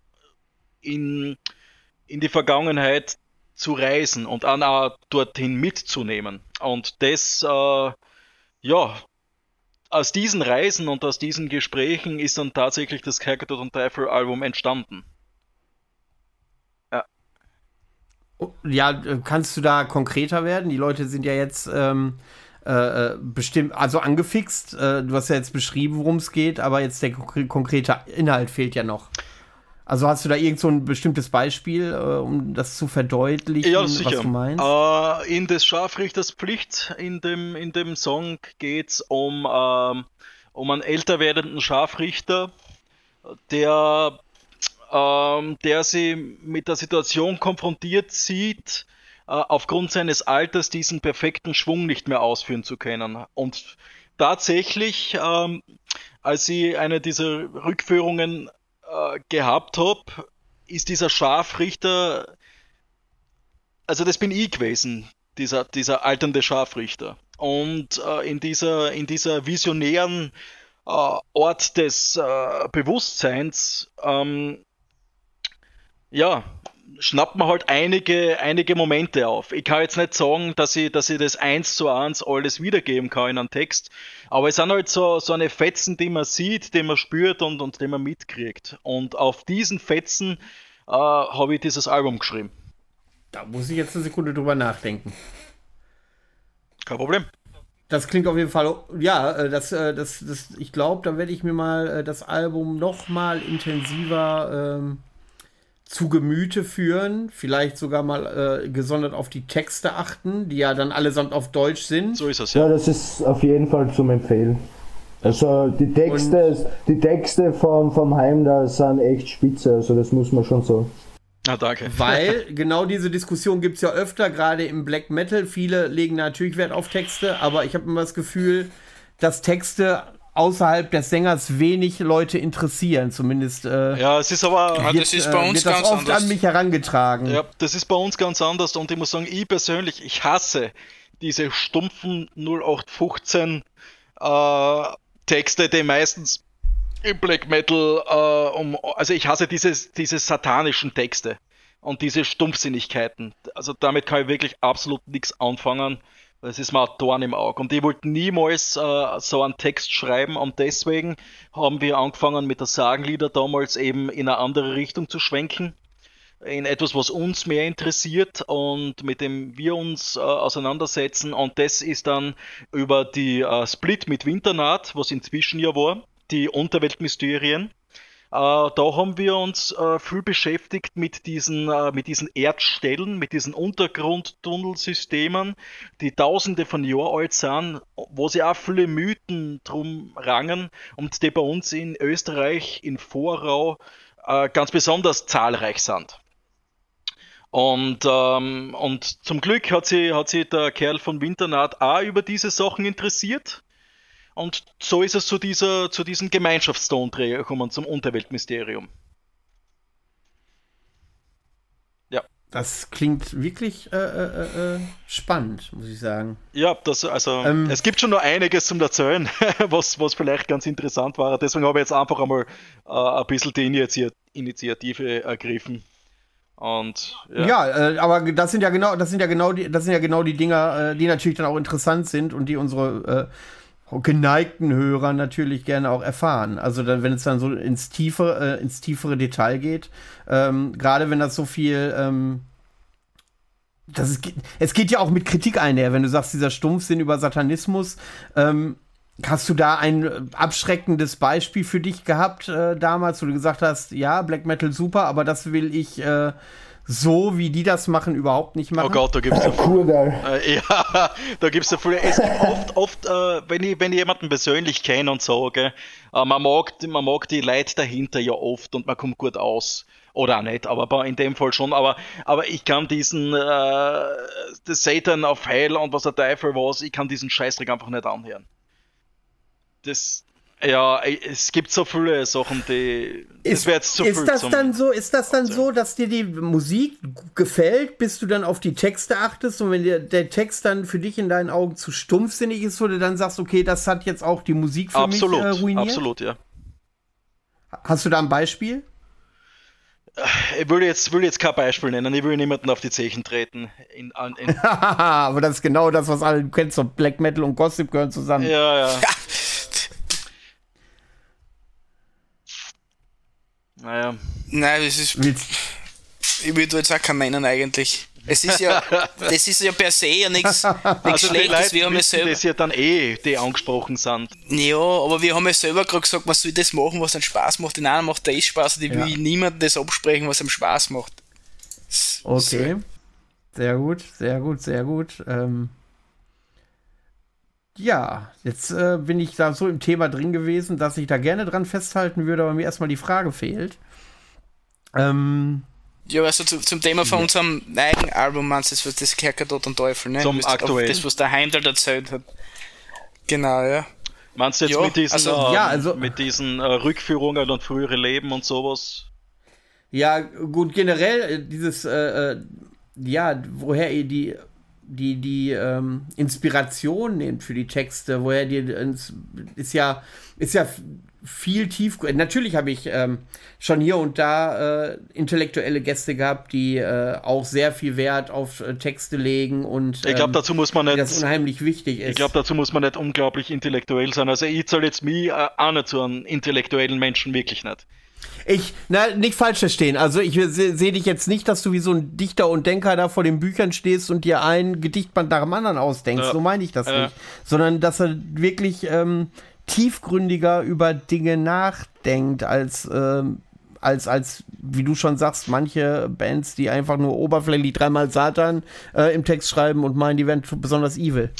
in, in die Vergangenheit zu reisen und auch dorthin mitzunehmen. Und das, äh, ja, aus diesen Reisen und aus diesen Gesprächen ist dann tatsächlich das Kerkertod und Teufel Album entstanden. Ja. Ja, kannst du da konkreter werden? Die Leute sind ja jetzt ähm, äh, bestimmt, also angefixt. Äh, du hast ja jetzt beschrieben, worum es geht, aber jetzt der konkrete Inhalt fehlt ja noch. Also hast du da irgend so ein bestimmtes Beispiel, äh, um das zu verdeutlichen, ja, sicher. was du meinst? Äh, in des Scharfrichters Pflicht, in dem, in dem Song geht es um, ähm, um einen älter werdenden Scharfrichter, der, ähm, der sich mit der Situation konfrontiert sieht, äh, aufgrund seines Alters diesen perfekten Schwung nicht mehr ausführen zu können. Und tatsächlich, ähm, als ich eine dieser Rückführungen gehabt habe, ist dieser Scharfrichter, also das bin ich gewesen, dieser, dieser alternde Scharfrichter. Und äh, in, dieser, in dieser visionären äh, Ort des äh, Bewusstseins, ähm, ja, schnappt man halt einige, einige Momente auf. Ich kann jetzt nicht sagen, dass ich, dass ich das eins zu eins alles wiedergeben kann in einem Text, aber es sind halt so, so eine Fetzen, die man sieht, die man spürt und, und die man mitkriegt. Und auf diesen Fetzen äh, habe ich dieses Album geschrieben. Da muss ich jetzt eine Sekunde drüber nachdenken. Kein Problem. Das klingt auf jeden Fall, ja, das, das, das, ich glaube, da werde ich mir mal das Album noch mal intensiver ähm, zu Gemüte führen, vielleicht sogar mal äh, gesondert auf die Texte achten, die ja dann allesamt auf Deutsch sind. So ist es, ja. Ja, das ist auf jeden Fall zum Empfehlen. Also die Texte, Und die Texte vom, vom Heim, da sind echt spitze, also das muss man schon sagen. Ah, danke. Weil genau diese Diskussion gibt es ja öfter, gerade im Black Metal. Viele legen natürlich Wert auf Texte, aber ich habe immer das Gefühl, dass Texte außerhalb des Sängers wenig Leute interessieren, zumindest. Äh, ja, es ist aber. Ja, wird, das ist bei uns äh, wird ganz das oft anders. an mich herangetragen. Ja, das ist bei uns ganz anders und ich muss sagen, ich persönlich, ich hasse diese stumpfen null acht fünfzehn äh, Texte, die meistens im Black Metal äh, um, also ich hasse diese, diese satanischen Texte und diese Stumpfsinnigkeiten. Also damit kann ich wirklich absolut nichts anfangen. Das ist mir ein Dorn im Auge. Und ich wollte niemals äh, so einen Text schreiben und deswegen haben wir angefangen mit der Sagenlieder damals eben in eine andere Richtung zu schwenken. In etwas, was uns mehr interessiert und mit dem wir uns äh, auseinandersetzen. Und das ist dann über die äh, Split mit Winternaht, was inzwischen ja war, die Unterweltmysterien. Äh, da haben wir uns äh, viel beschäftigt mit diesen, äh, mit diesen Erdstellen, mit diesen Untergrundtunnelsystemen, die tausende von Jahren alt sind, wo sie auch viele Mythen drum rangen und die bei uns in Österreich, in Vorau, äh, ganz besonders zahlreich sind. Und, ähm, und zum Glück hat sich, hat sich der Kerl von Winternaht auch über diese Sachen interessiert. Und so ist es zu, dieser, zu diesem Gemeinschaftston-Träger gekommen, zum Unterweltmysterium. Ja. Das klingt wirklich äh, äh, äh, spannend, muss ich sagen. Ja, das, also Ähm, es gibt schon noch einiges zum Erzählen, was, was vielleicht ganz interessant war. Deswegen habe ich jetzt einfach einmal äh, ein bisschen die Initiat- Initiative ergriffen. Und ja, Ja, äh, aber das sind ja genau, das sind ja genau die, das sind ja genau die Dinger, äh, die natürlich dann auch interessant sind und die unsere äh, geneigten Hörer natürlich gerne auch erfahren. Also dann, wenn es dann so ins tiefere, äh, ins tiefere Detail geht, ähm, gerade wenn das so viel, ähm, das ist, es geht ja auch mit Kritik einher, wenn du sagst, dieser Stumpfsinn über Satanismus, ähm, hast du da ein abschreckendes Beispiel für dich gehabt äh, damals, wo du gesagt hast, ja, Black Metal super, aber das will ich äh, so, wie die das machen, überhaupt nicht machen? Oh Gott, da gibt's ja Kurgal. Äh, ja, da gibt's ja viele. Es gibt oft, oft äh, wenn, ich, wenn ich jemanden persönlich kenne und so, gell, äh, man, mag, man mag die Leute dahinter ja oft und man kommt gut aus. Oder auch nicht, aber in dem Fall schon. Aber, aber ich kann diesen äh, das Satan auf Hell und was der Teufel was, ich kann diesen Scheißdreck einfach nicht anhören. Das, ja, es gibt so viele Sachen, die. Ist, das jetzt zu ist viel das zum, dann so, ist das dann so, dass dir die Musik gefällt, bis du dann auf die Texte achtest und wenn dir der Text dann für dich in deinen Augen zu stumpfsinnig ist, wo du dann sagst, okay, das hat jetzt auch die Musik für absolut, mich äh, ruiniert? Absolut, ja. Hast du da ein Beispiel? Ich will jetzt, will jetzt kein Beispiel nennen, ich will niemanden auf die Zechen treten. In, in Aber das ist genau das, was alle du kennst, so Black Metal und Gossip gehören zusammen. Ja, ja. Naja. Nein, das ist. Ich würde jetzt auch keinen nennen eigentlich. Es ist ja, das ist ja per se ja nichts Also Schlechtes. Wir haben ja wissen selber. das ja dann eh, die angesprochen sind. Ja, aber wir haben ja selber gerade gesagt, man soll das machen, was einem Spaß macht. Den einen macht der Spaß und ich will Ja. niemandem das absprechen, was einem Spaß macht. Das- Okay. Sehr gut, sehr gut, sehr gut. Ähm ja, jetzt äh, bin ich da so im Thema drin gewesen, dass ich da gerne dran festhalten würde, aber mir erstmal die Frage fehlt. Ähm, Ja, also zu, zum Thema von unserem eigenen Album, meinst du, das, was das Kerker Tod und Teufel, ne? Zum Du hast- aktuellen. Das, was der Heimdall erzählt hat. Genau, ja. Meinst du jetzt Ja, mit diesen, also- ähm, Ja, also- mit diesen äh, Rückführungen und frühere Leben und sowas? ja, gut, generell äh, dieses, äh, äh, ja, woher ihr die, die, die ähm, Inspiration nehmt für die Texte, woher die, ins- ist ja, ist ja viel tief. Natürlich habe ich ähm, schon hier und da äh, intellektuelle Gäste gehabt, die äh, auch sehr viel Wert auf äh, Texte legen und Ich glaube, ähm, dazu muss man wie nicht. das unheimlich wichtig ist. Ich glaube, dazu muss man nicht unglaublich intellektuell sein. Also ich zahle jetzt mich äh, auch nicht zu einem intellektuellen Menschen, wirklich nicht. Ich, na, nicht falsch verstehen. Also ich sehe seh dich jetzt nicht, dass du wie so ein Dichter und Denker da vor den Büchern stehst und dir ein Gedichtband nach dem anderen ausdenkst. Ja. So meine ich das Ja. nicht. Sondern, dass er wirklich ähm, tiefgründiger über Dinge nachdenkt, als, ähm, als, als, wie du schon sagst, manche Bands, die einfach nur oberflächlich dreimal Satan äh, im Text schreiben und meinen, die wären besonders evil.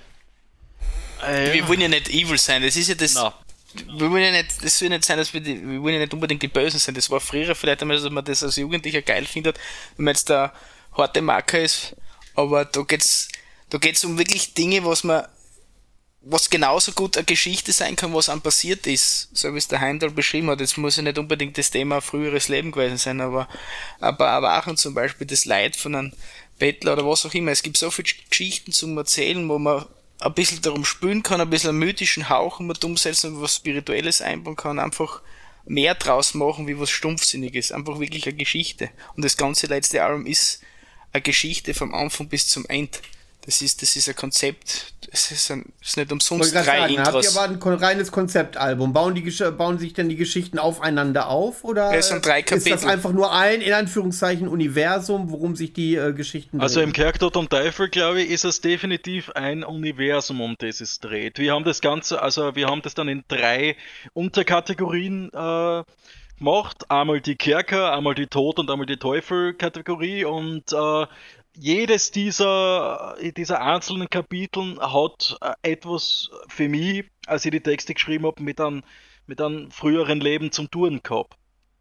Äh, Wir wollen ja nicht evil sein, das ist ja das. Na. Wir wollen ja nicht, das soll nicht sein, dass wir, die, wir wollen ja nicht unbedingt die Bösen sein. Das war früher vielleicht einmal, dass man das als Jugendlicher geil findet, wenn man jetzt der harte Marker ist. Aber da geht's, da geht's um wirklich Dinge, was man, was genauso gut eine Geschichte sein kann, was einem passiert ist. So wie es der Heimdall beschrieben hat. Jetzt muss ja nicht unbedingt das Thema früheres Leben gewesen sein, aber, aber Erwachen zum Beispiel, das Leid von einem Bettler oder was auch immer. Es gibt so viele Geschichten zum Erzählen, wo man ein bisschen darum spülen kann, ein bisschen einen mythischen Hauch mit umsetzen und was Spirituelles einbauen kann, einfach mehr draus machen, wie was Stumpfsinniges, einfach wirklich eine Geschichte. Und das ganze letzte Album ist eine Geschichte vom Anfang bis zum Ende. Das ist, das ist ein Konzept, es ist, ein, ist nicht umsonst Wollte drei gerade sagen, habt Intros. ihr aber ein kon- reines Konzeptalbum? Bauen, die, Gesch- bauen sich denn die Geschichten aufeinander auf? Oder Ja, es sind drei ist das Kapitel. einfach nur ein, in Anführungszeichen, Universum, worum sich die äh, Geschichten Also drehen? im Kerktod und Teufel, glaube ich, ist es definitiv ein Universum, um das es dreht. Wir haben das Ganze, also wir haben das dann in drei Unterkategorien äh, gemacht. Einmal die Kerker, einmal die Tod- und einmal die Teufel-Kategorie und äh, jedes dieser, dieser einzelnen Kapiteln hat äh, etwas für mich, als ich die Texte geschrieben habe, mit einem, mit einem früheren Leben zum Tun gehabt.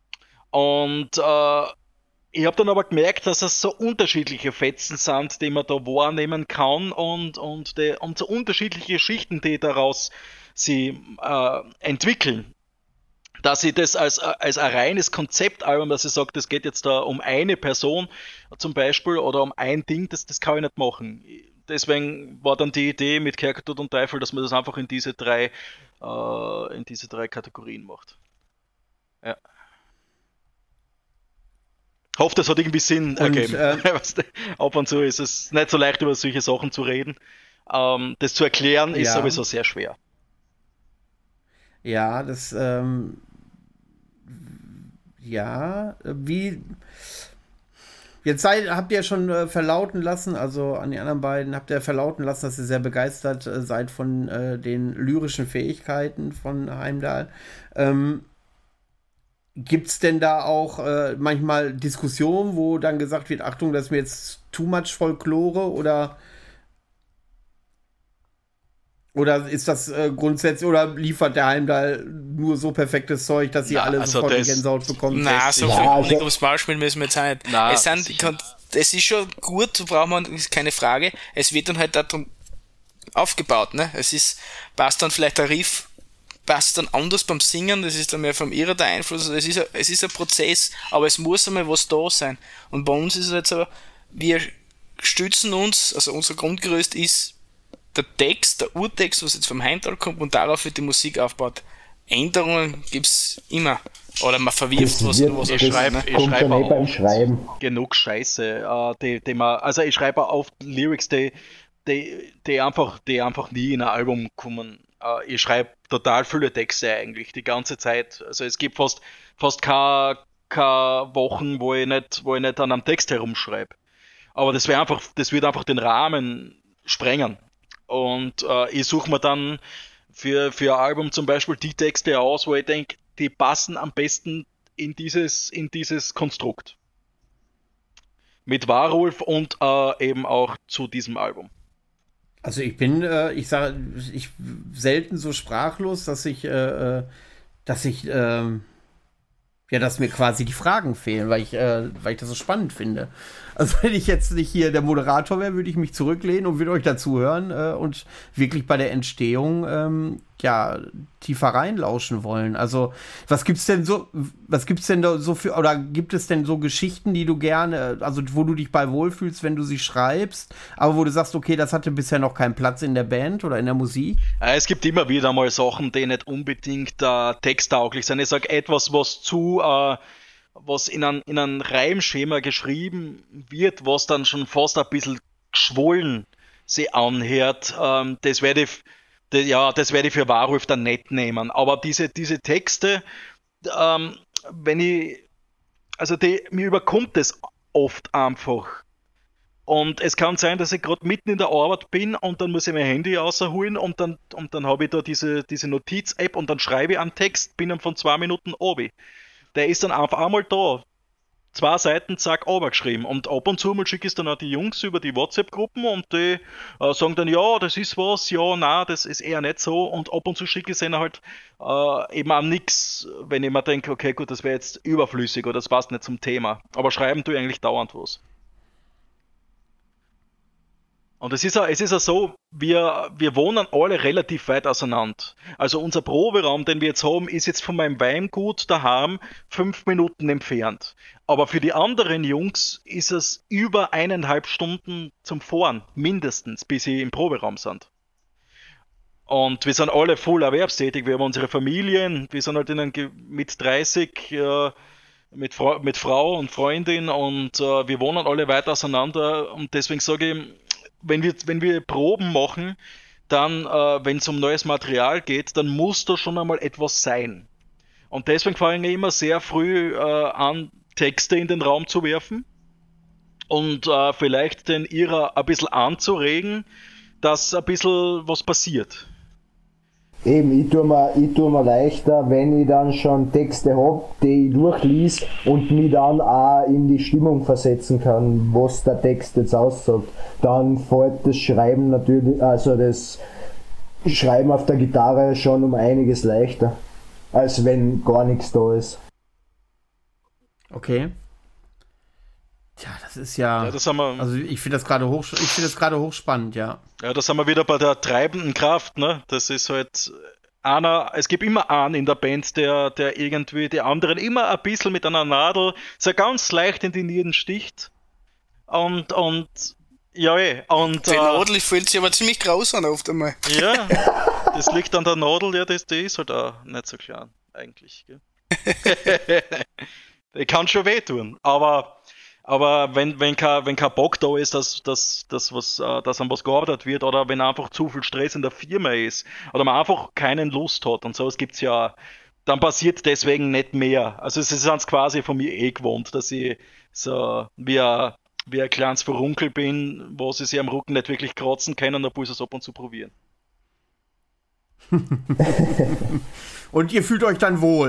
Und äh, ich habe dann aber gemerkt, dass es so unterschiedliche Fetzen sind, die man da wahrnehmen kann und, und, die, und so unterschiedliche Geschichten, die daraus sie äh, entwickeln. Dass ich das als, als ein reines Konzeptalbum, dass ich sage, das geht jetzt da um eine Person zum Beispiel oder um ein Ding, das, das kann ich nicht machen. Deswegen war dann die Idee mit Kerkertod und Teufel, dass man das einfach in diese drei, äh, in diese drei Kategorien macht. Ja. Hoffe, das hat irgendwie Sinn ergeben. äh, Weißt du, ab und zu ist es nicht so leicht, über solche Sachen zu reden. Ähm, das zu erklären ist Ja. sowieso sehr schwer. Ja, das, ähm, ja, wie, jetzt seid, habt ihr schon äh, verlauten lassen, also an die anderen beiden, habt ihr verlauten lassen, dass ihr sehr begeistert äh, seid von äh, den lyrischen Fähigkeiten von Heimdall. Ähm, gibt es denn da auch äh, manchmal Diskussionen, wo dann gesagt wird, Achtung, das ist mir jetzt too much Folklore oder oder ist das äh, grundsätzlich, oder liefert der Heimdall nur so perfektes Zeug, dass ihr Na, alle also sofort die das- Gänsehaut bekommt? Na, so Ja, viel also- Honig ums Maul schmieren müssen wir jetzt auch nicht. Na, es sind, sicher. es ist schon gut, so braucht man, ist keine Frage. Es wird dann halt darum aufgebaut, ne? Es ist, passt dann vielleicht der Riff, passt dann anders beim Singen, das ist dann mehr vom Irrer der Einfluss, also es ist, ein, es ist ein Prozess, aber es muss einmal was da sein. Und bei uns ist es jetzt so, wir stützen uns, also unser Grundgerüst ist der Text, der Urtext, was jetzt vom Heimdall kommt, und darauf wird die Musik aufgebaut. Änderungen gibt's immer. Oder man verwirft Das was, wird- nur was Ich anderes, schreib- ne? ich Kommt schreibe dann eh auch beim Schreiben. genug Scheiße, äh, die, die man, also ich schreibe oft Lyrics, die, die, die, einfach, die einfach nie in ein Album kommen. Äh, ich schreibe total viele Texte eigentlich, die ganze Zeit. Also es gibt fast, fast keine, keine Wochen, wo ich nicht, wo ich nicht an einem Text herumschreibe. Aber das wäre einfach, das wird einfach den Rahmen sprengen. Und äh, ich suche mir dann für, für ein Album zum Beispiel die Texte aus, wo ich denke, die passen am besten in dieses, in dieses Konstrukt. Mit Warulf und äh, eben auch zu diesem Album. Also ich bin, äh, ich sage, ich selten so sprachlos, dass ich, äh, äh, dass ich, ähm, ja, dass mir quasi die Fragen fehlen, weil ich, äh, weil ich das so spannend finde. Also wenn ich jetzt nicht hier der Moderator wäre, würde ich mich zurücklehnen und würde euch dazuhören äh, und wirklich bei der Entstehung ähm, ja tiefer reinlauschen wollen. Also was gibt's denn so, was gibt's denn da so für, oder gibt es denn so Geschichten, die du gerne, also wo du dich bei wohlfühlst, wenn du sie schreibst, aber wo du sagst, okay, das hatte bisher noch keinen Platz in der Band oder in der Musik? Äh, Es gibt immer wieder mal Sachen, die nicht unbedingt äh, texttauglich sind. Ich sage etwas, was zu, äh, was in ein, in ein Reimschema geschrieben wird, was dann schon fast ein bisschen geschwollen sich anhört. Ähm, das werde ich, das, ja, das werde ich für Warulf dann nicht nehmen. Aber diese, diese Texte, ähm, wenn ich, also die, mir überkommt das oft einfach. Und es kann sein, dass ich gerade mitten in der Arbeit bin und dann muss ich mein Handy rausholen und dann, und dann habe ich da diese, diese Notiz-App und dann schreibe ich einen Text binnen von zwei Minuten obi. Der ist dann einfach einmal da. Zwei Seiten, zack, geschrieben. Und ab und zu mal schicke ich es dann auch die Jungs über die WhatsApp-Gruppen und die äh, sagen dann, ja, das ist was, ja, na, das ist eher nicht so. Und ab und zu schicke ich es ihnen halt äh, eben auch nix, wenn ich mir denke, okay, gut, das wäre jetzt überflüssig oder das passt nicht zum Thema. Aber schreiben tue ich eigentlich dauernd was. Und es ist ja, es ist ja so, wir, wir wohnen alle relativ weit auseinander. Also unser Proberaum, den wir jetzt haben, ist jetzt von meinem Weingut daheim fünf Minuten entfernt. Aber für die anderen Jungs ist es über eineinhalb Stunden zum Fahren, mindestens, bis sie im Proberaum sind. Und wir sind alle voll erwerbstätig, wir haben unsere Familien, wir sind halt in einem Ge- mit dreißig, äh, mit, Fra mit Frau und Freundin und äh, wir wohnen alle weit auseinander und deswegen sage ich, wenn wir, wenn wir Proben machen, dann, äh, wenn es um neues Material geht, dann muss da schon einmal etwas sein. Und deswegen fange ich immer sehr früh äh, an, Texte in den Raum zu werfen und äh, vielleicht den ihrer ein bisschen anzuregen, dass ein bisschen was passiert. Eben, ich tue mir, ich tue mir leichter, wenn ich dann schon Texte habe, die ich durchlies und mich dann auch in die Stimmung versetzen kann, was der Text jetzt aussagt. Dann fällt das Schreiben natürlich, also das Schreiben auf der Gitarre schon um einiges leichter, als wenn gar nichts da ist. Okay. Tja, das ist ja, Ja, das haben wir, also ich finde das gerade hoch, ich finde das gerade hochspannend, ja. ja, das haben wir wieder bei der treibenden Kraft, ne? Das ist halt einer, es gibt immer einen in der Band, der, der irgendwie die anderen immer ein bisschen mit einer Nadel so ganz leicht in die Nieren sticht. Und, und, ja, eh, und, Die äh, Nadel fühlt sich aber ziemlich graus an oft einmal. ja, das liegt an der Nadel, ja, das, die ist halt auch nicht so klein, eigentlich, gell? Die kann schon wehtun, aber, aber wenn, wenn kein, wenn kein Bock da ist, dass, dass, dass, was, äh, dass an was gearbeitet wird oder wenn einfach zu viel Stress in der Firma ist oder man einfach keinen Lust hat und sowas gibt's ja, dann passiert deswegen nicht mehr. Also es ist ganz quasi von mir eh gewohnt, dass ich so wie ein, wie ein kleines Verunkel bin, wo sie sich am Rücken nicht wirklich kratzen können, obwohl sie es ab und zu probieren. Und ihr fühlt euch dann wohl.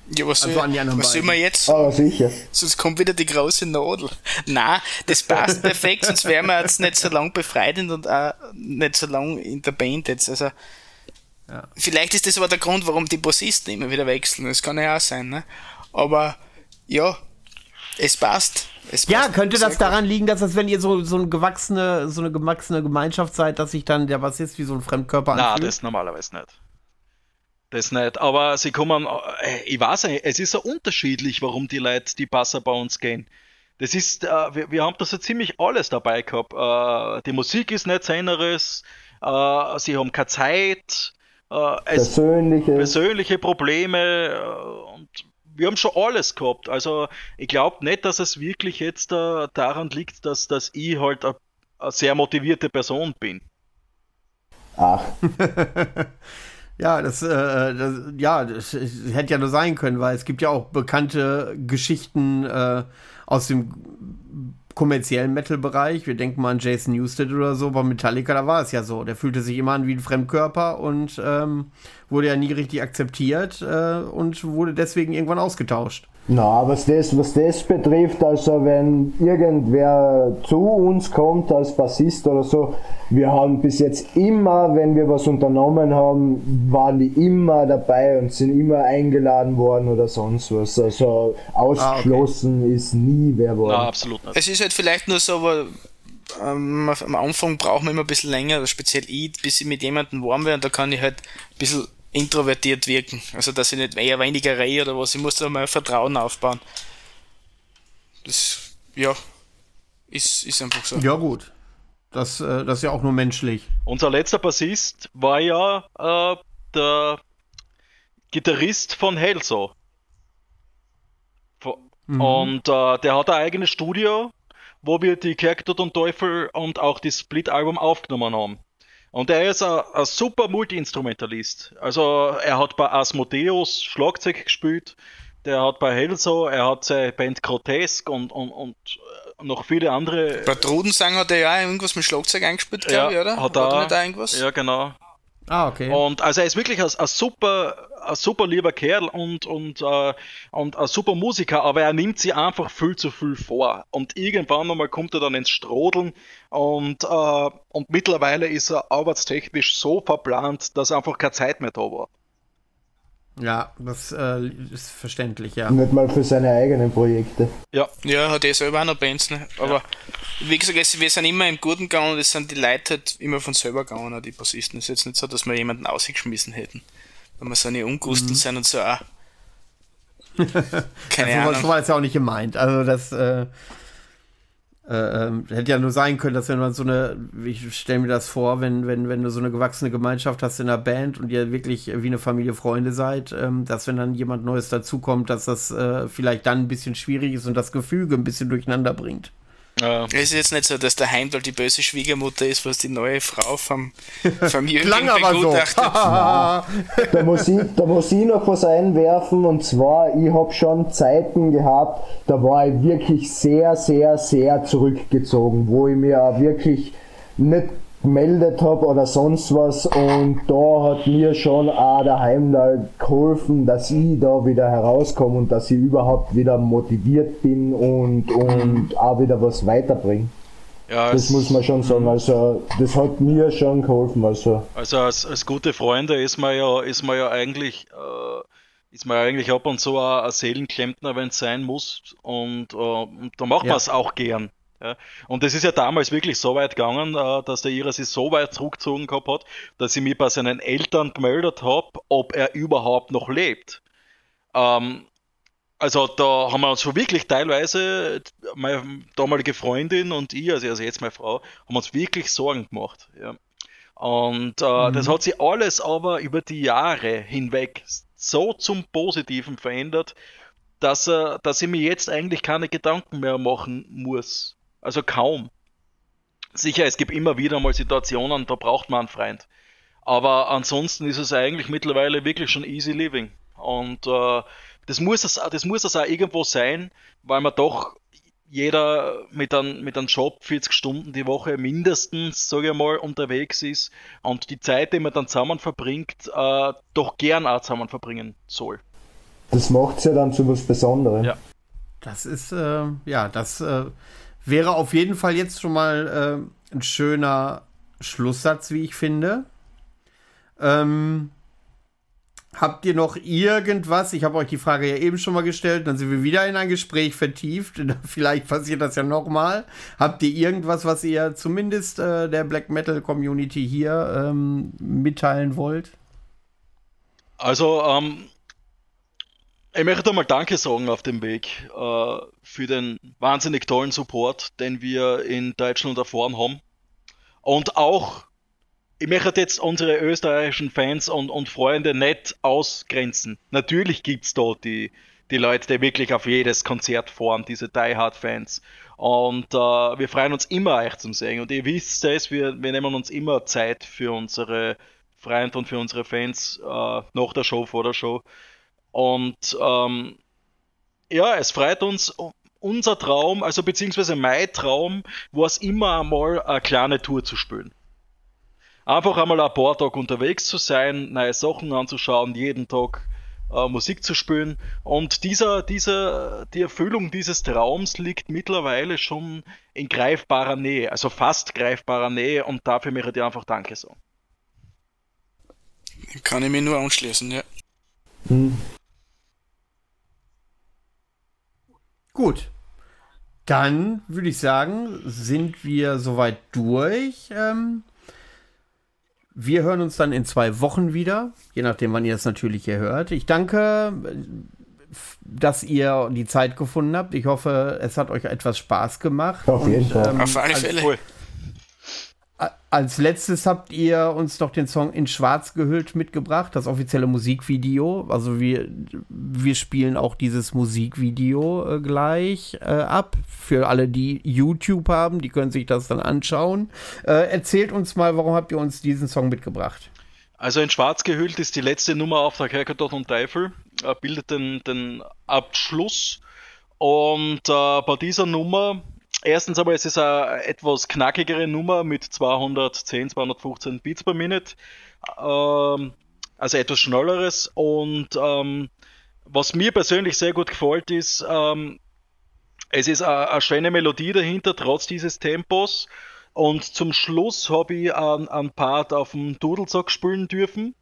Ja, was soll, Also an die anderen was soll beiden. man jetzt? Aber sicher. Sonst kommt wieder die große Nadel. Nein, das passt perfekt, sonst wären wir jetzt nicht so lang befreit und auch nicht so lang in der Band jetzt. Also, Ja. vielleicht ist das aber der Grund, warum die Bassisten immer wieder wechseln. Das kann ja auch sein, ne? Aber ja, es passt. Es Ja, passt könnte sehr das gut. daran liegen, dass das, wenn ihr so, so, eine gewachsene, so eine gewachsene Gemeinschaft seid, dass sich dann der Bassist wie so ein Fremdkörper Nein, anfühlt? das normalerweise nicht. Das nicht. Aber sie kommen, äh, ich weiß nicht, es ist so unterschiedlich, warum die Leute die Basser bei uns gehen. Das ist, äh, wir, wir haben da so ziemlich alles dabei gehabt. Äh, die Musik ist nicht seineres, äh, sie haben keine Zeit, äh, es, Persönliche. persönliche Probleme äh, und wir haben schon alles gehabt. Also ich glaube nicht, dass es wirklich jetzt äh, daran liegt, dass, dass ich halt eine sehr motivierte Person bin. Ach, Ja, das, äh, das, ja, das hätte ja nur sein können, weil es gibt ja auch bekannte Geschichten äh, aus dem kommerziellen Metal-Bereich. Wir denken mal an Jason Newsted oder so, bei Metallica, da war es ja so. Der fühlte sich immer an wie ein Fremdkörper und ähm, wurde ja nie richtig akzeptiert äh, und wurde deswegen irgendwann ausgetauscht. na, was das, was das betrifft, also wenn irgendwer zu uns kommt als Bassist oder so, wir haben bis jetzt immer, wenn wir was unternommen haben, waren die immer dabei und sind immer eingeladen worden oder sonst was. Also ausgeschlossen ist nie wer Na, worden. absolut nicht. Es ist halt vielleicht nur so, aber ähm, am Anfang brauchen wir immer ein bisschen länger, oder speziell ich, bis ich mit jemandem warm werde, und da kann ich halt ein bisschen introvertiert wirken. Also, dass ich nicht eher weniger rede oder was, ich muss da mal Vertrauen aufbauen. Das, ja, ist, ist einfach so. Ja, gut. Das, äh, das ist ja auch nur menschlich. Unser letzter Bassist war ja äh, der Gitarrist von Hellso. Vo- Und äh, der hat ein eigenes Studio, wo wir die Kerktod und Teufel und auch das Split-Album aufgenommen haben. Und er ist ein, ein super Multi-Instrumentalist. Also er hat bei Asmodeus Schlagzeug gespielt, der hat bei Hellso, er hat seine Band Grotesque und, und, und äh, noch viele andere. Bei Trudensang hat er ja auch irgendwas mit Schlagzeug eingespielt, glaube ich, oder? hat er er, nicht auch irgendwas? ja, genau. Ah, okay. Und also er ist wirklich ein, ein super, ein super lieber Kerl und, und, äh, und ein super Musiker, aber er nimmt sich einfach viel zu viel vor. Und irgendwann einmal kommt er dann ins Strodeln und, äh, und mittlerweile ist er arbeitstechnisch so verplant, dass einfach keine Zeit mehr da war. Ja, das äh, ist verständlich, ja. Nicht mal für seine eigenen Projekte. Ja, Ja, hat er selber auch noch Bands, ne? Aber wie gesagt, es- wir sind immer im Guten gegangen und es sind die Leute halt immer von selber gegangen, auch die Bassisten. Es ist jetzt nicht so, dass wir jemanden ausgeschmissen hätten. Wenn wir so eine Ungustel sind und so auch. Keine So war- so Ahnung. war das ja auch nicht gemeint. Also das äh, äh, ähm, hätte ja nur sein können, dass wenn man so eine, ich stelle mir das vor, wenn, wenn, wenn du so eine gewachsene Gemeinschaft hast in einer Band und ihr wirklich wie eine Familie Freunde seid, ähm, dass wenn dann jemand Neues dazukommt, dass das äh, vielleicht dann ein bisschen schwierig ist und das Gefüge ein bisschen durcheinander bringt. äh, Es ist jetzt nicht so, dass der Heimdall die böse Schwiegermutter ist, was die neue Frau vom, vom Jüngling Klang aber so. begutachtet. Da muss, ich, da muss ich noch was einwerfen, und zwar, ich habe schon Zeiten gehabt, da war ich wirklich sehr, sehr, sehr zurückgezogen, wo ich mir auch wirklich nicht gemeldet habe oder sonst was, und da hat mir schon auch der Heimdall geholfen, dass ich da wieder herauskomme und dass ich überhaupt wieder motiviert bin und, und auch wieder was weiterbringe. ja, Das es- muss man schon sagen, also das hat mir schon geholfen, also Also als, als gute Freunde ist man ja, ist man ja eigentlich, äh, ist man ja eigentlich ab und zu auch ein Seelenklempner, wenn es sein muss. Und, äh, und da macht Ja. man es auch gern. Ja. Und es ist ja damals wirklich so weit gegangen, äh, dass der Ira sich so weit zurückgezogen gehabt hat, dass ich mich bei seinen Eltern gemeldet habe, ob er überhaupt noch lebt. Ähm, also da haben wir uns schon wirklich teilweise, meine damalige Freundin und ich, also, also jetzt meine Frau, haben uns wirklich Sorgen gemacht. Ja. Und äh, das hat sich alles aber über die Jahre hinweg so zum Positiven verändert, dass, äh, dass ich mir jetzt eigentlich keine Gedanken mehr machen muss. Also kaum. Sicher, es gibt immer wieder mal Situationen, da braucht man einen Freund. Aber ansonsten ist es eigentlich mittlerweile wirklich schon easy living. Und äh, das muss es, das muss es auch irgendwo sein, weil man doch jeder mit einem, mit einem Job vierzig Stunden die Woche mindestens, sage ich mal, unterwegs ist und die Zeit, die man dann zusammen verbringt, äh, doch gern auch zusammen verbringen soll. das macht es ja dann zu was Besonderem. Ja. Das ist, äh, ja, das äh, wäre auf jeden Fall jetzt schon mal äh, ein schöner Schlusssatz, wie ich finde. Ähm, habt ihr noch irgendwas? Ich habe euch die Frage ja eben schon mal gestellt, dann sind wir wieder in ein Gespräch vertieft. Vielleicht passiert das ja nochmal. Habt ihr irgendwas, was ihr zumindest äh, der Black Metal Community hier ähm, mitteilen wollt? Also, ähm, ich möchte mal Danke sagen auf dem Weg äh, für den wahnsinnig tollen Support, den wir in Deutschland erfahren haben. Und auch, ich möchte jetzt unsere österreichischen Fans und, und Freunde nicht ausgrenzen. Natürlich gibt's da die, die Leute, die wirklich auf jedes Konzert fahren, diese Die Hard Fans. Und äh, wir freuen uns immer, euch zu sehen. Und ihr wisst es, wir, wir nehmen uns immer Zeit für unsere Freunde und für unsere Fans äh, nach der Show, vor der Show. Und ähm, ja, es freut uns, unser Traum, also beziehungsweise mein Traum, war es immer einmal eine kleine Tour zu spielen. Einfach einmal ein paar Tage unterwegs zu sein, neue Sachen anzuschauen, jeden Tag äh, Musik zu spielen. Und dieser, dieser, die Erfüllung dieses Traums liegt mittlerweile schon in greifbarer Nähe, also fast greifbarer Nähe, und dafür möchte ich dir einfach Danke sagen. Kann ich mir nur anschließen, ja. Hm. Gut. Dann würde ich sagen, sind wir soweit durch. Ähm, wir hören uns dann in zwei Wochen wieder, je nachdem, wann ihr es natürlich hier hört. Ich danke, dass ihr die Zeit gefunden habt. Ich hoffe, es hat euch etwas Spaß gemacht. Auf jeden Und, Fall. ähm, Auf alle als, Fälle. Cool. als letztes habt ihr uns doch den Song In Schwarz gehüllt mitgebracht, das offizielle Musikvideo. Also wir, wir spielen auch dieses Musikvideo äh, gleich äh, ab. Für alle, die YouTube haben, die können sich das dann anschauen. Äh, erzählt uns mal, warum habt ihr uns diesen Song mitgebracht? Also in Schwarz gehüllt ist die letzte Nummer auf der Kerkertod und Teufel, äh, bildet den, den Abschluss. Und äh, bei dieser Nummer, erstens aber, es ist eine etwas knackigere Nummer mit zweihundertzehn, zweihundertfünfzehn Beats per Minute, ähm, also etwas schnelleres. Und ähm, was mir persönlich sehr gut gefällt ist, ähm, es ist eine, eine schöne Melodie dahinter, trotz dieses Tempos. Und zum Schluss habe ich einen, einen Part auf dem Dudelsack spielen dürfen.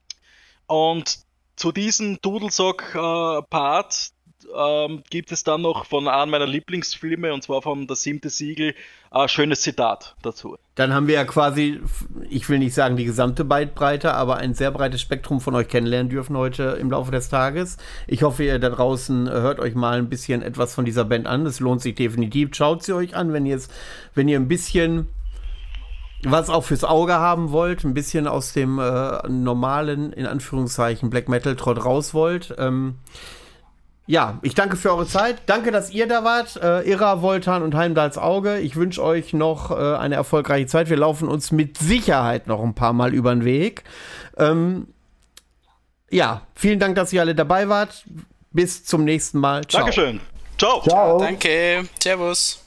Und zu diesem Dudelsack-Part ähm, gibt es dann noch von einem meiner Lieblingsfilme, und zwar von Das siebte Siegel, ein schönes Zitat dazu. Dann haben wir ja quasi, ich will nicht sagen die gesamte Bandbreite, aber ein sehr breites Spektrum von euch kennenlernen dürfen heute im Laufe des Tages. Ich hoffe, ihr da draußen hört euch mal ein bisschen etwas von dieser Band an. Es lohnt sich definitiv. Schaut sie euch an, wenn ihr es, wenn ihr ein bisschen was auch fürs Auge haben wollt, ein bisschen aus dem äh, normalen, in Anführungszeichen, Black Metal Trott raus wollt. Ähm, Ja, ich danke für eure Zeit. Danke, dass ihr da wart. Äh, Irra, Voltan und Heimdalls Auge. Ich wünsche euch noch äh, eine erfolgreiche Zeit. Wir laufen uns mit Sicherheit noch ein paar Mal über den Weg. Ähm, ja, vielen Dank, dass ihr alle dabei wart. Bis zum nächsten Mal. Ciao. Dankeschön. Ciao. Ciao. Danke. Servus.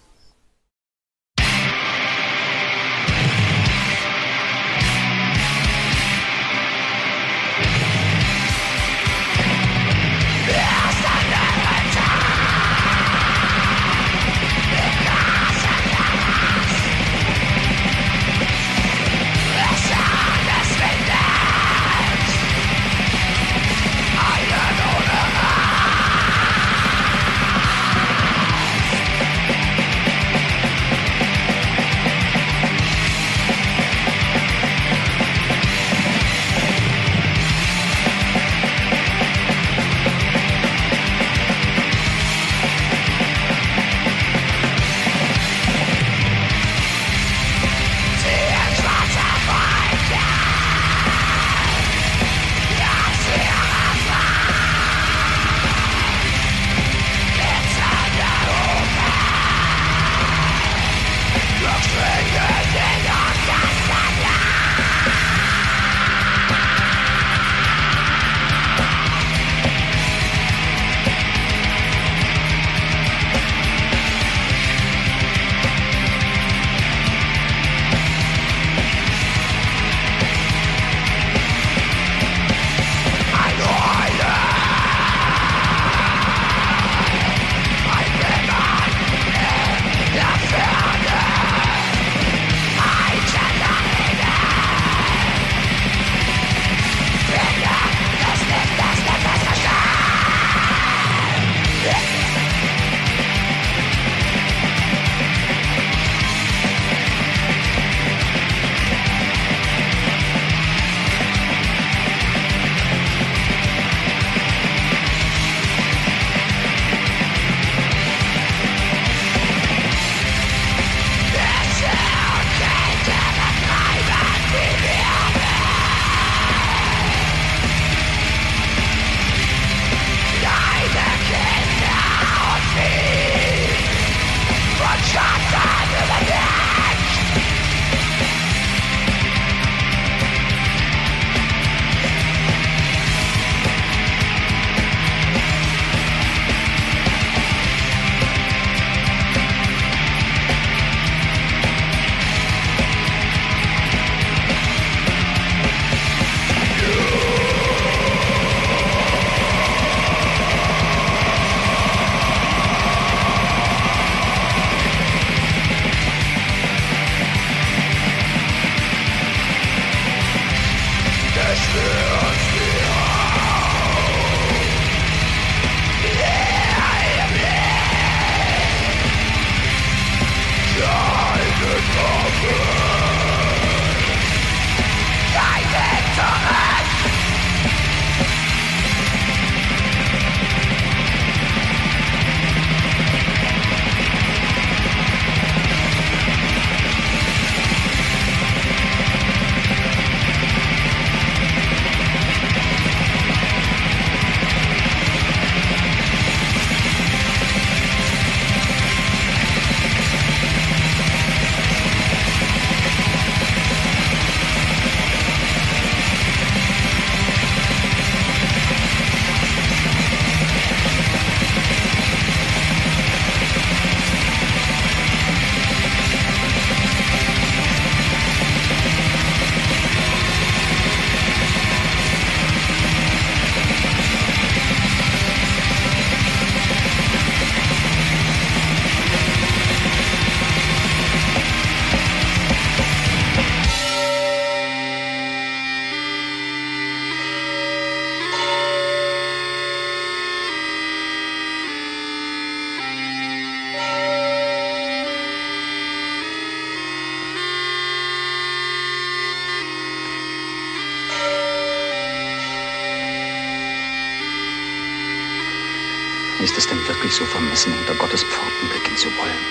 Ist es denn wirklich so vermessen, hinter Gottes Pforten blicken zu wollen?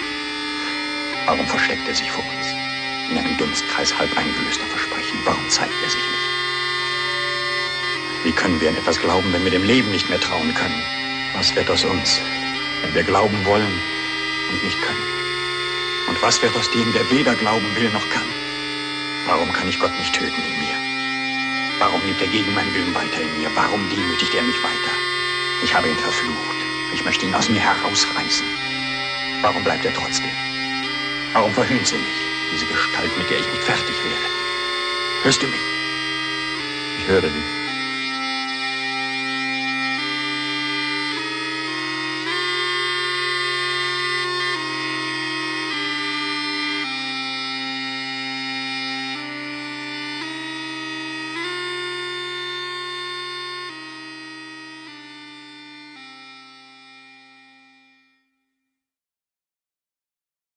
Warum versteckt er sich vor uns? In einem Dunstkreis halb eingelöster Versprechen. Warum zeigt er sich nicht? Wie können wir an etwas glauben, wenn wir dem Leben nicht mehr trauen können? Was wird aus uns, wenn wir glauben wollen und nicht können? Und was wird aus dem, der weder glauben will noch kann? Warum kann ich Gott nicht töten in mir? Warum lebt er gegen meinen Willen weiter in mir? Warum demütigt er mich weiter? Ich habe ihn verflucht. Ich möchte ihn aus mir herausreißen. Warum bleibt er trotzdem? Warum verhöhnt sie mich, diese Gestalt, mit der ich nicht fertig werde? Hörst du mich? Ich höre dich.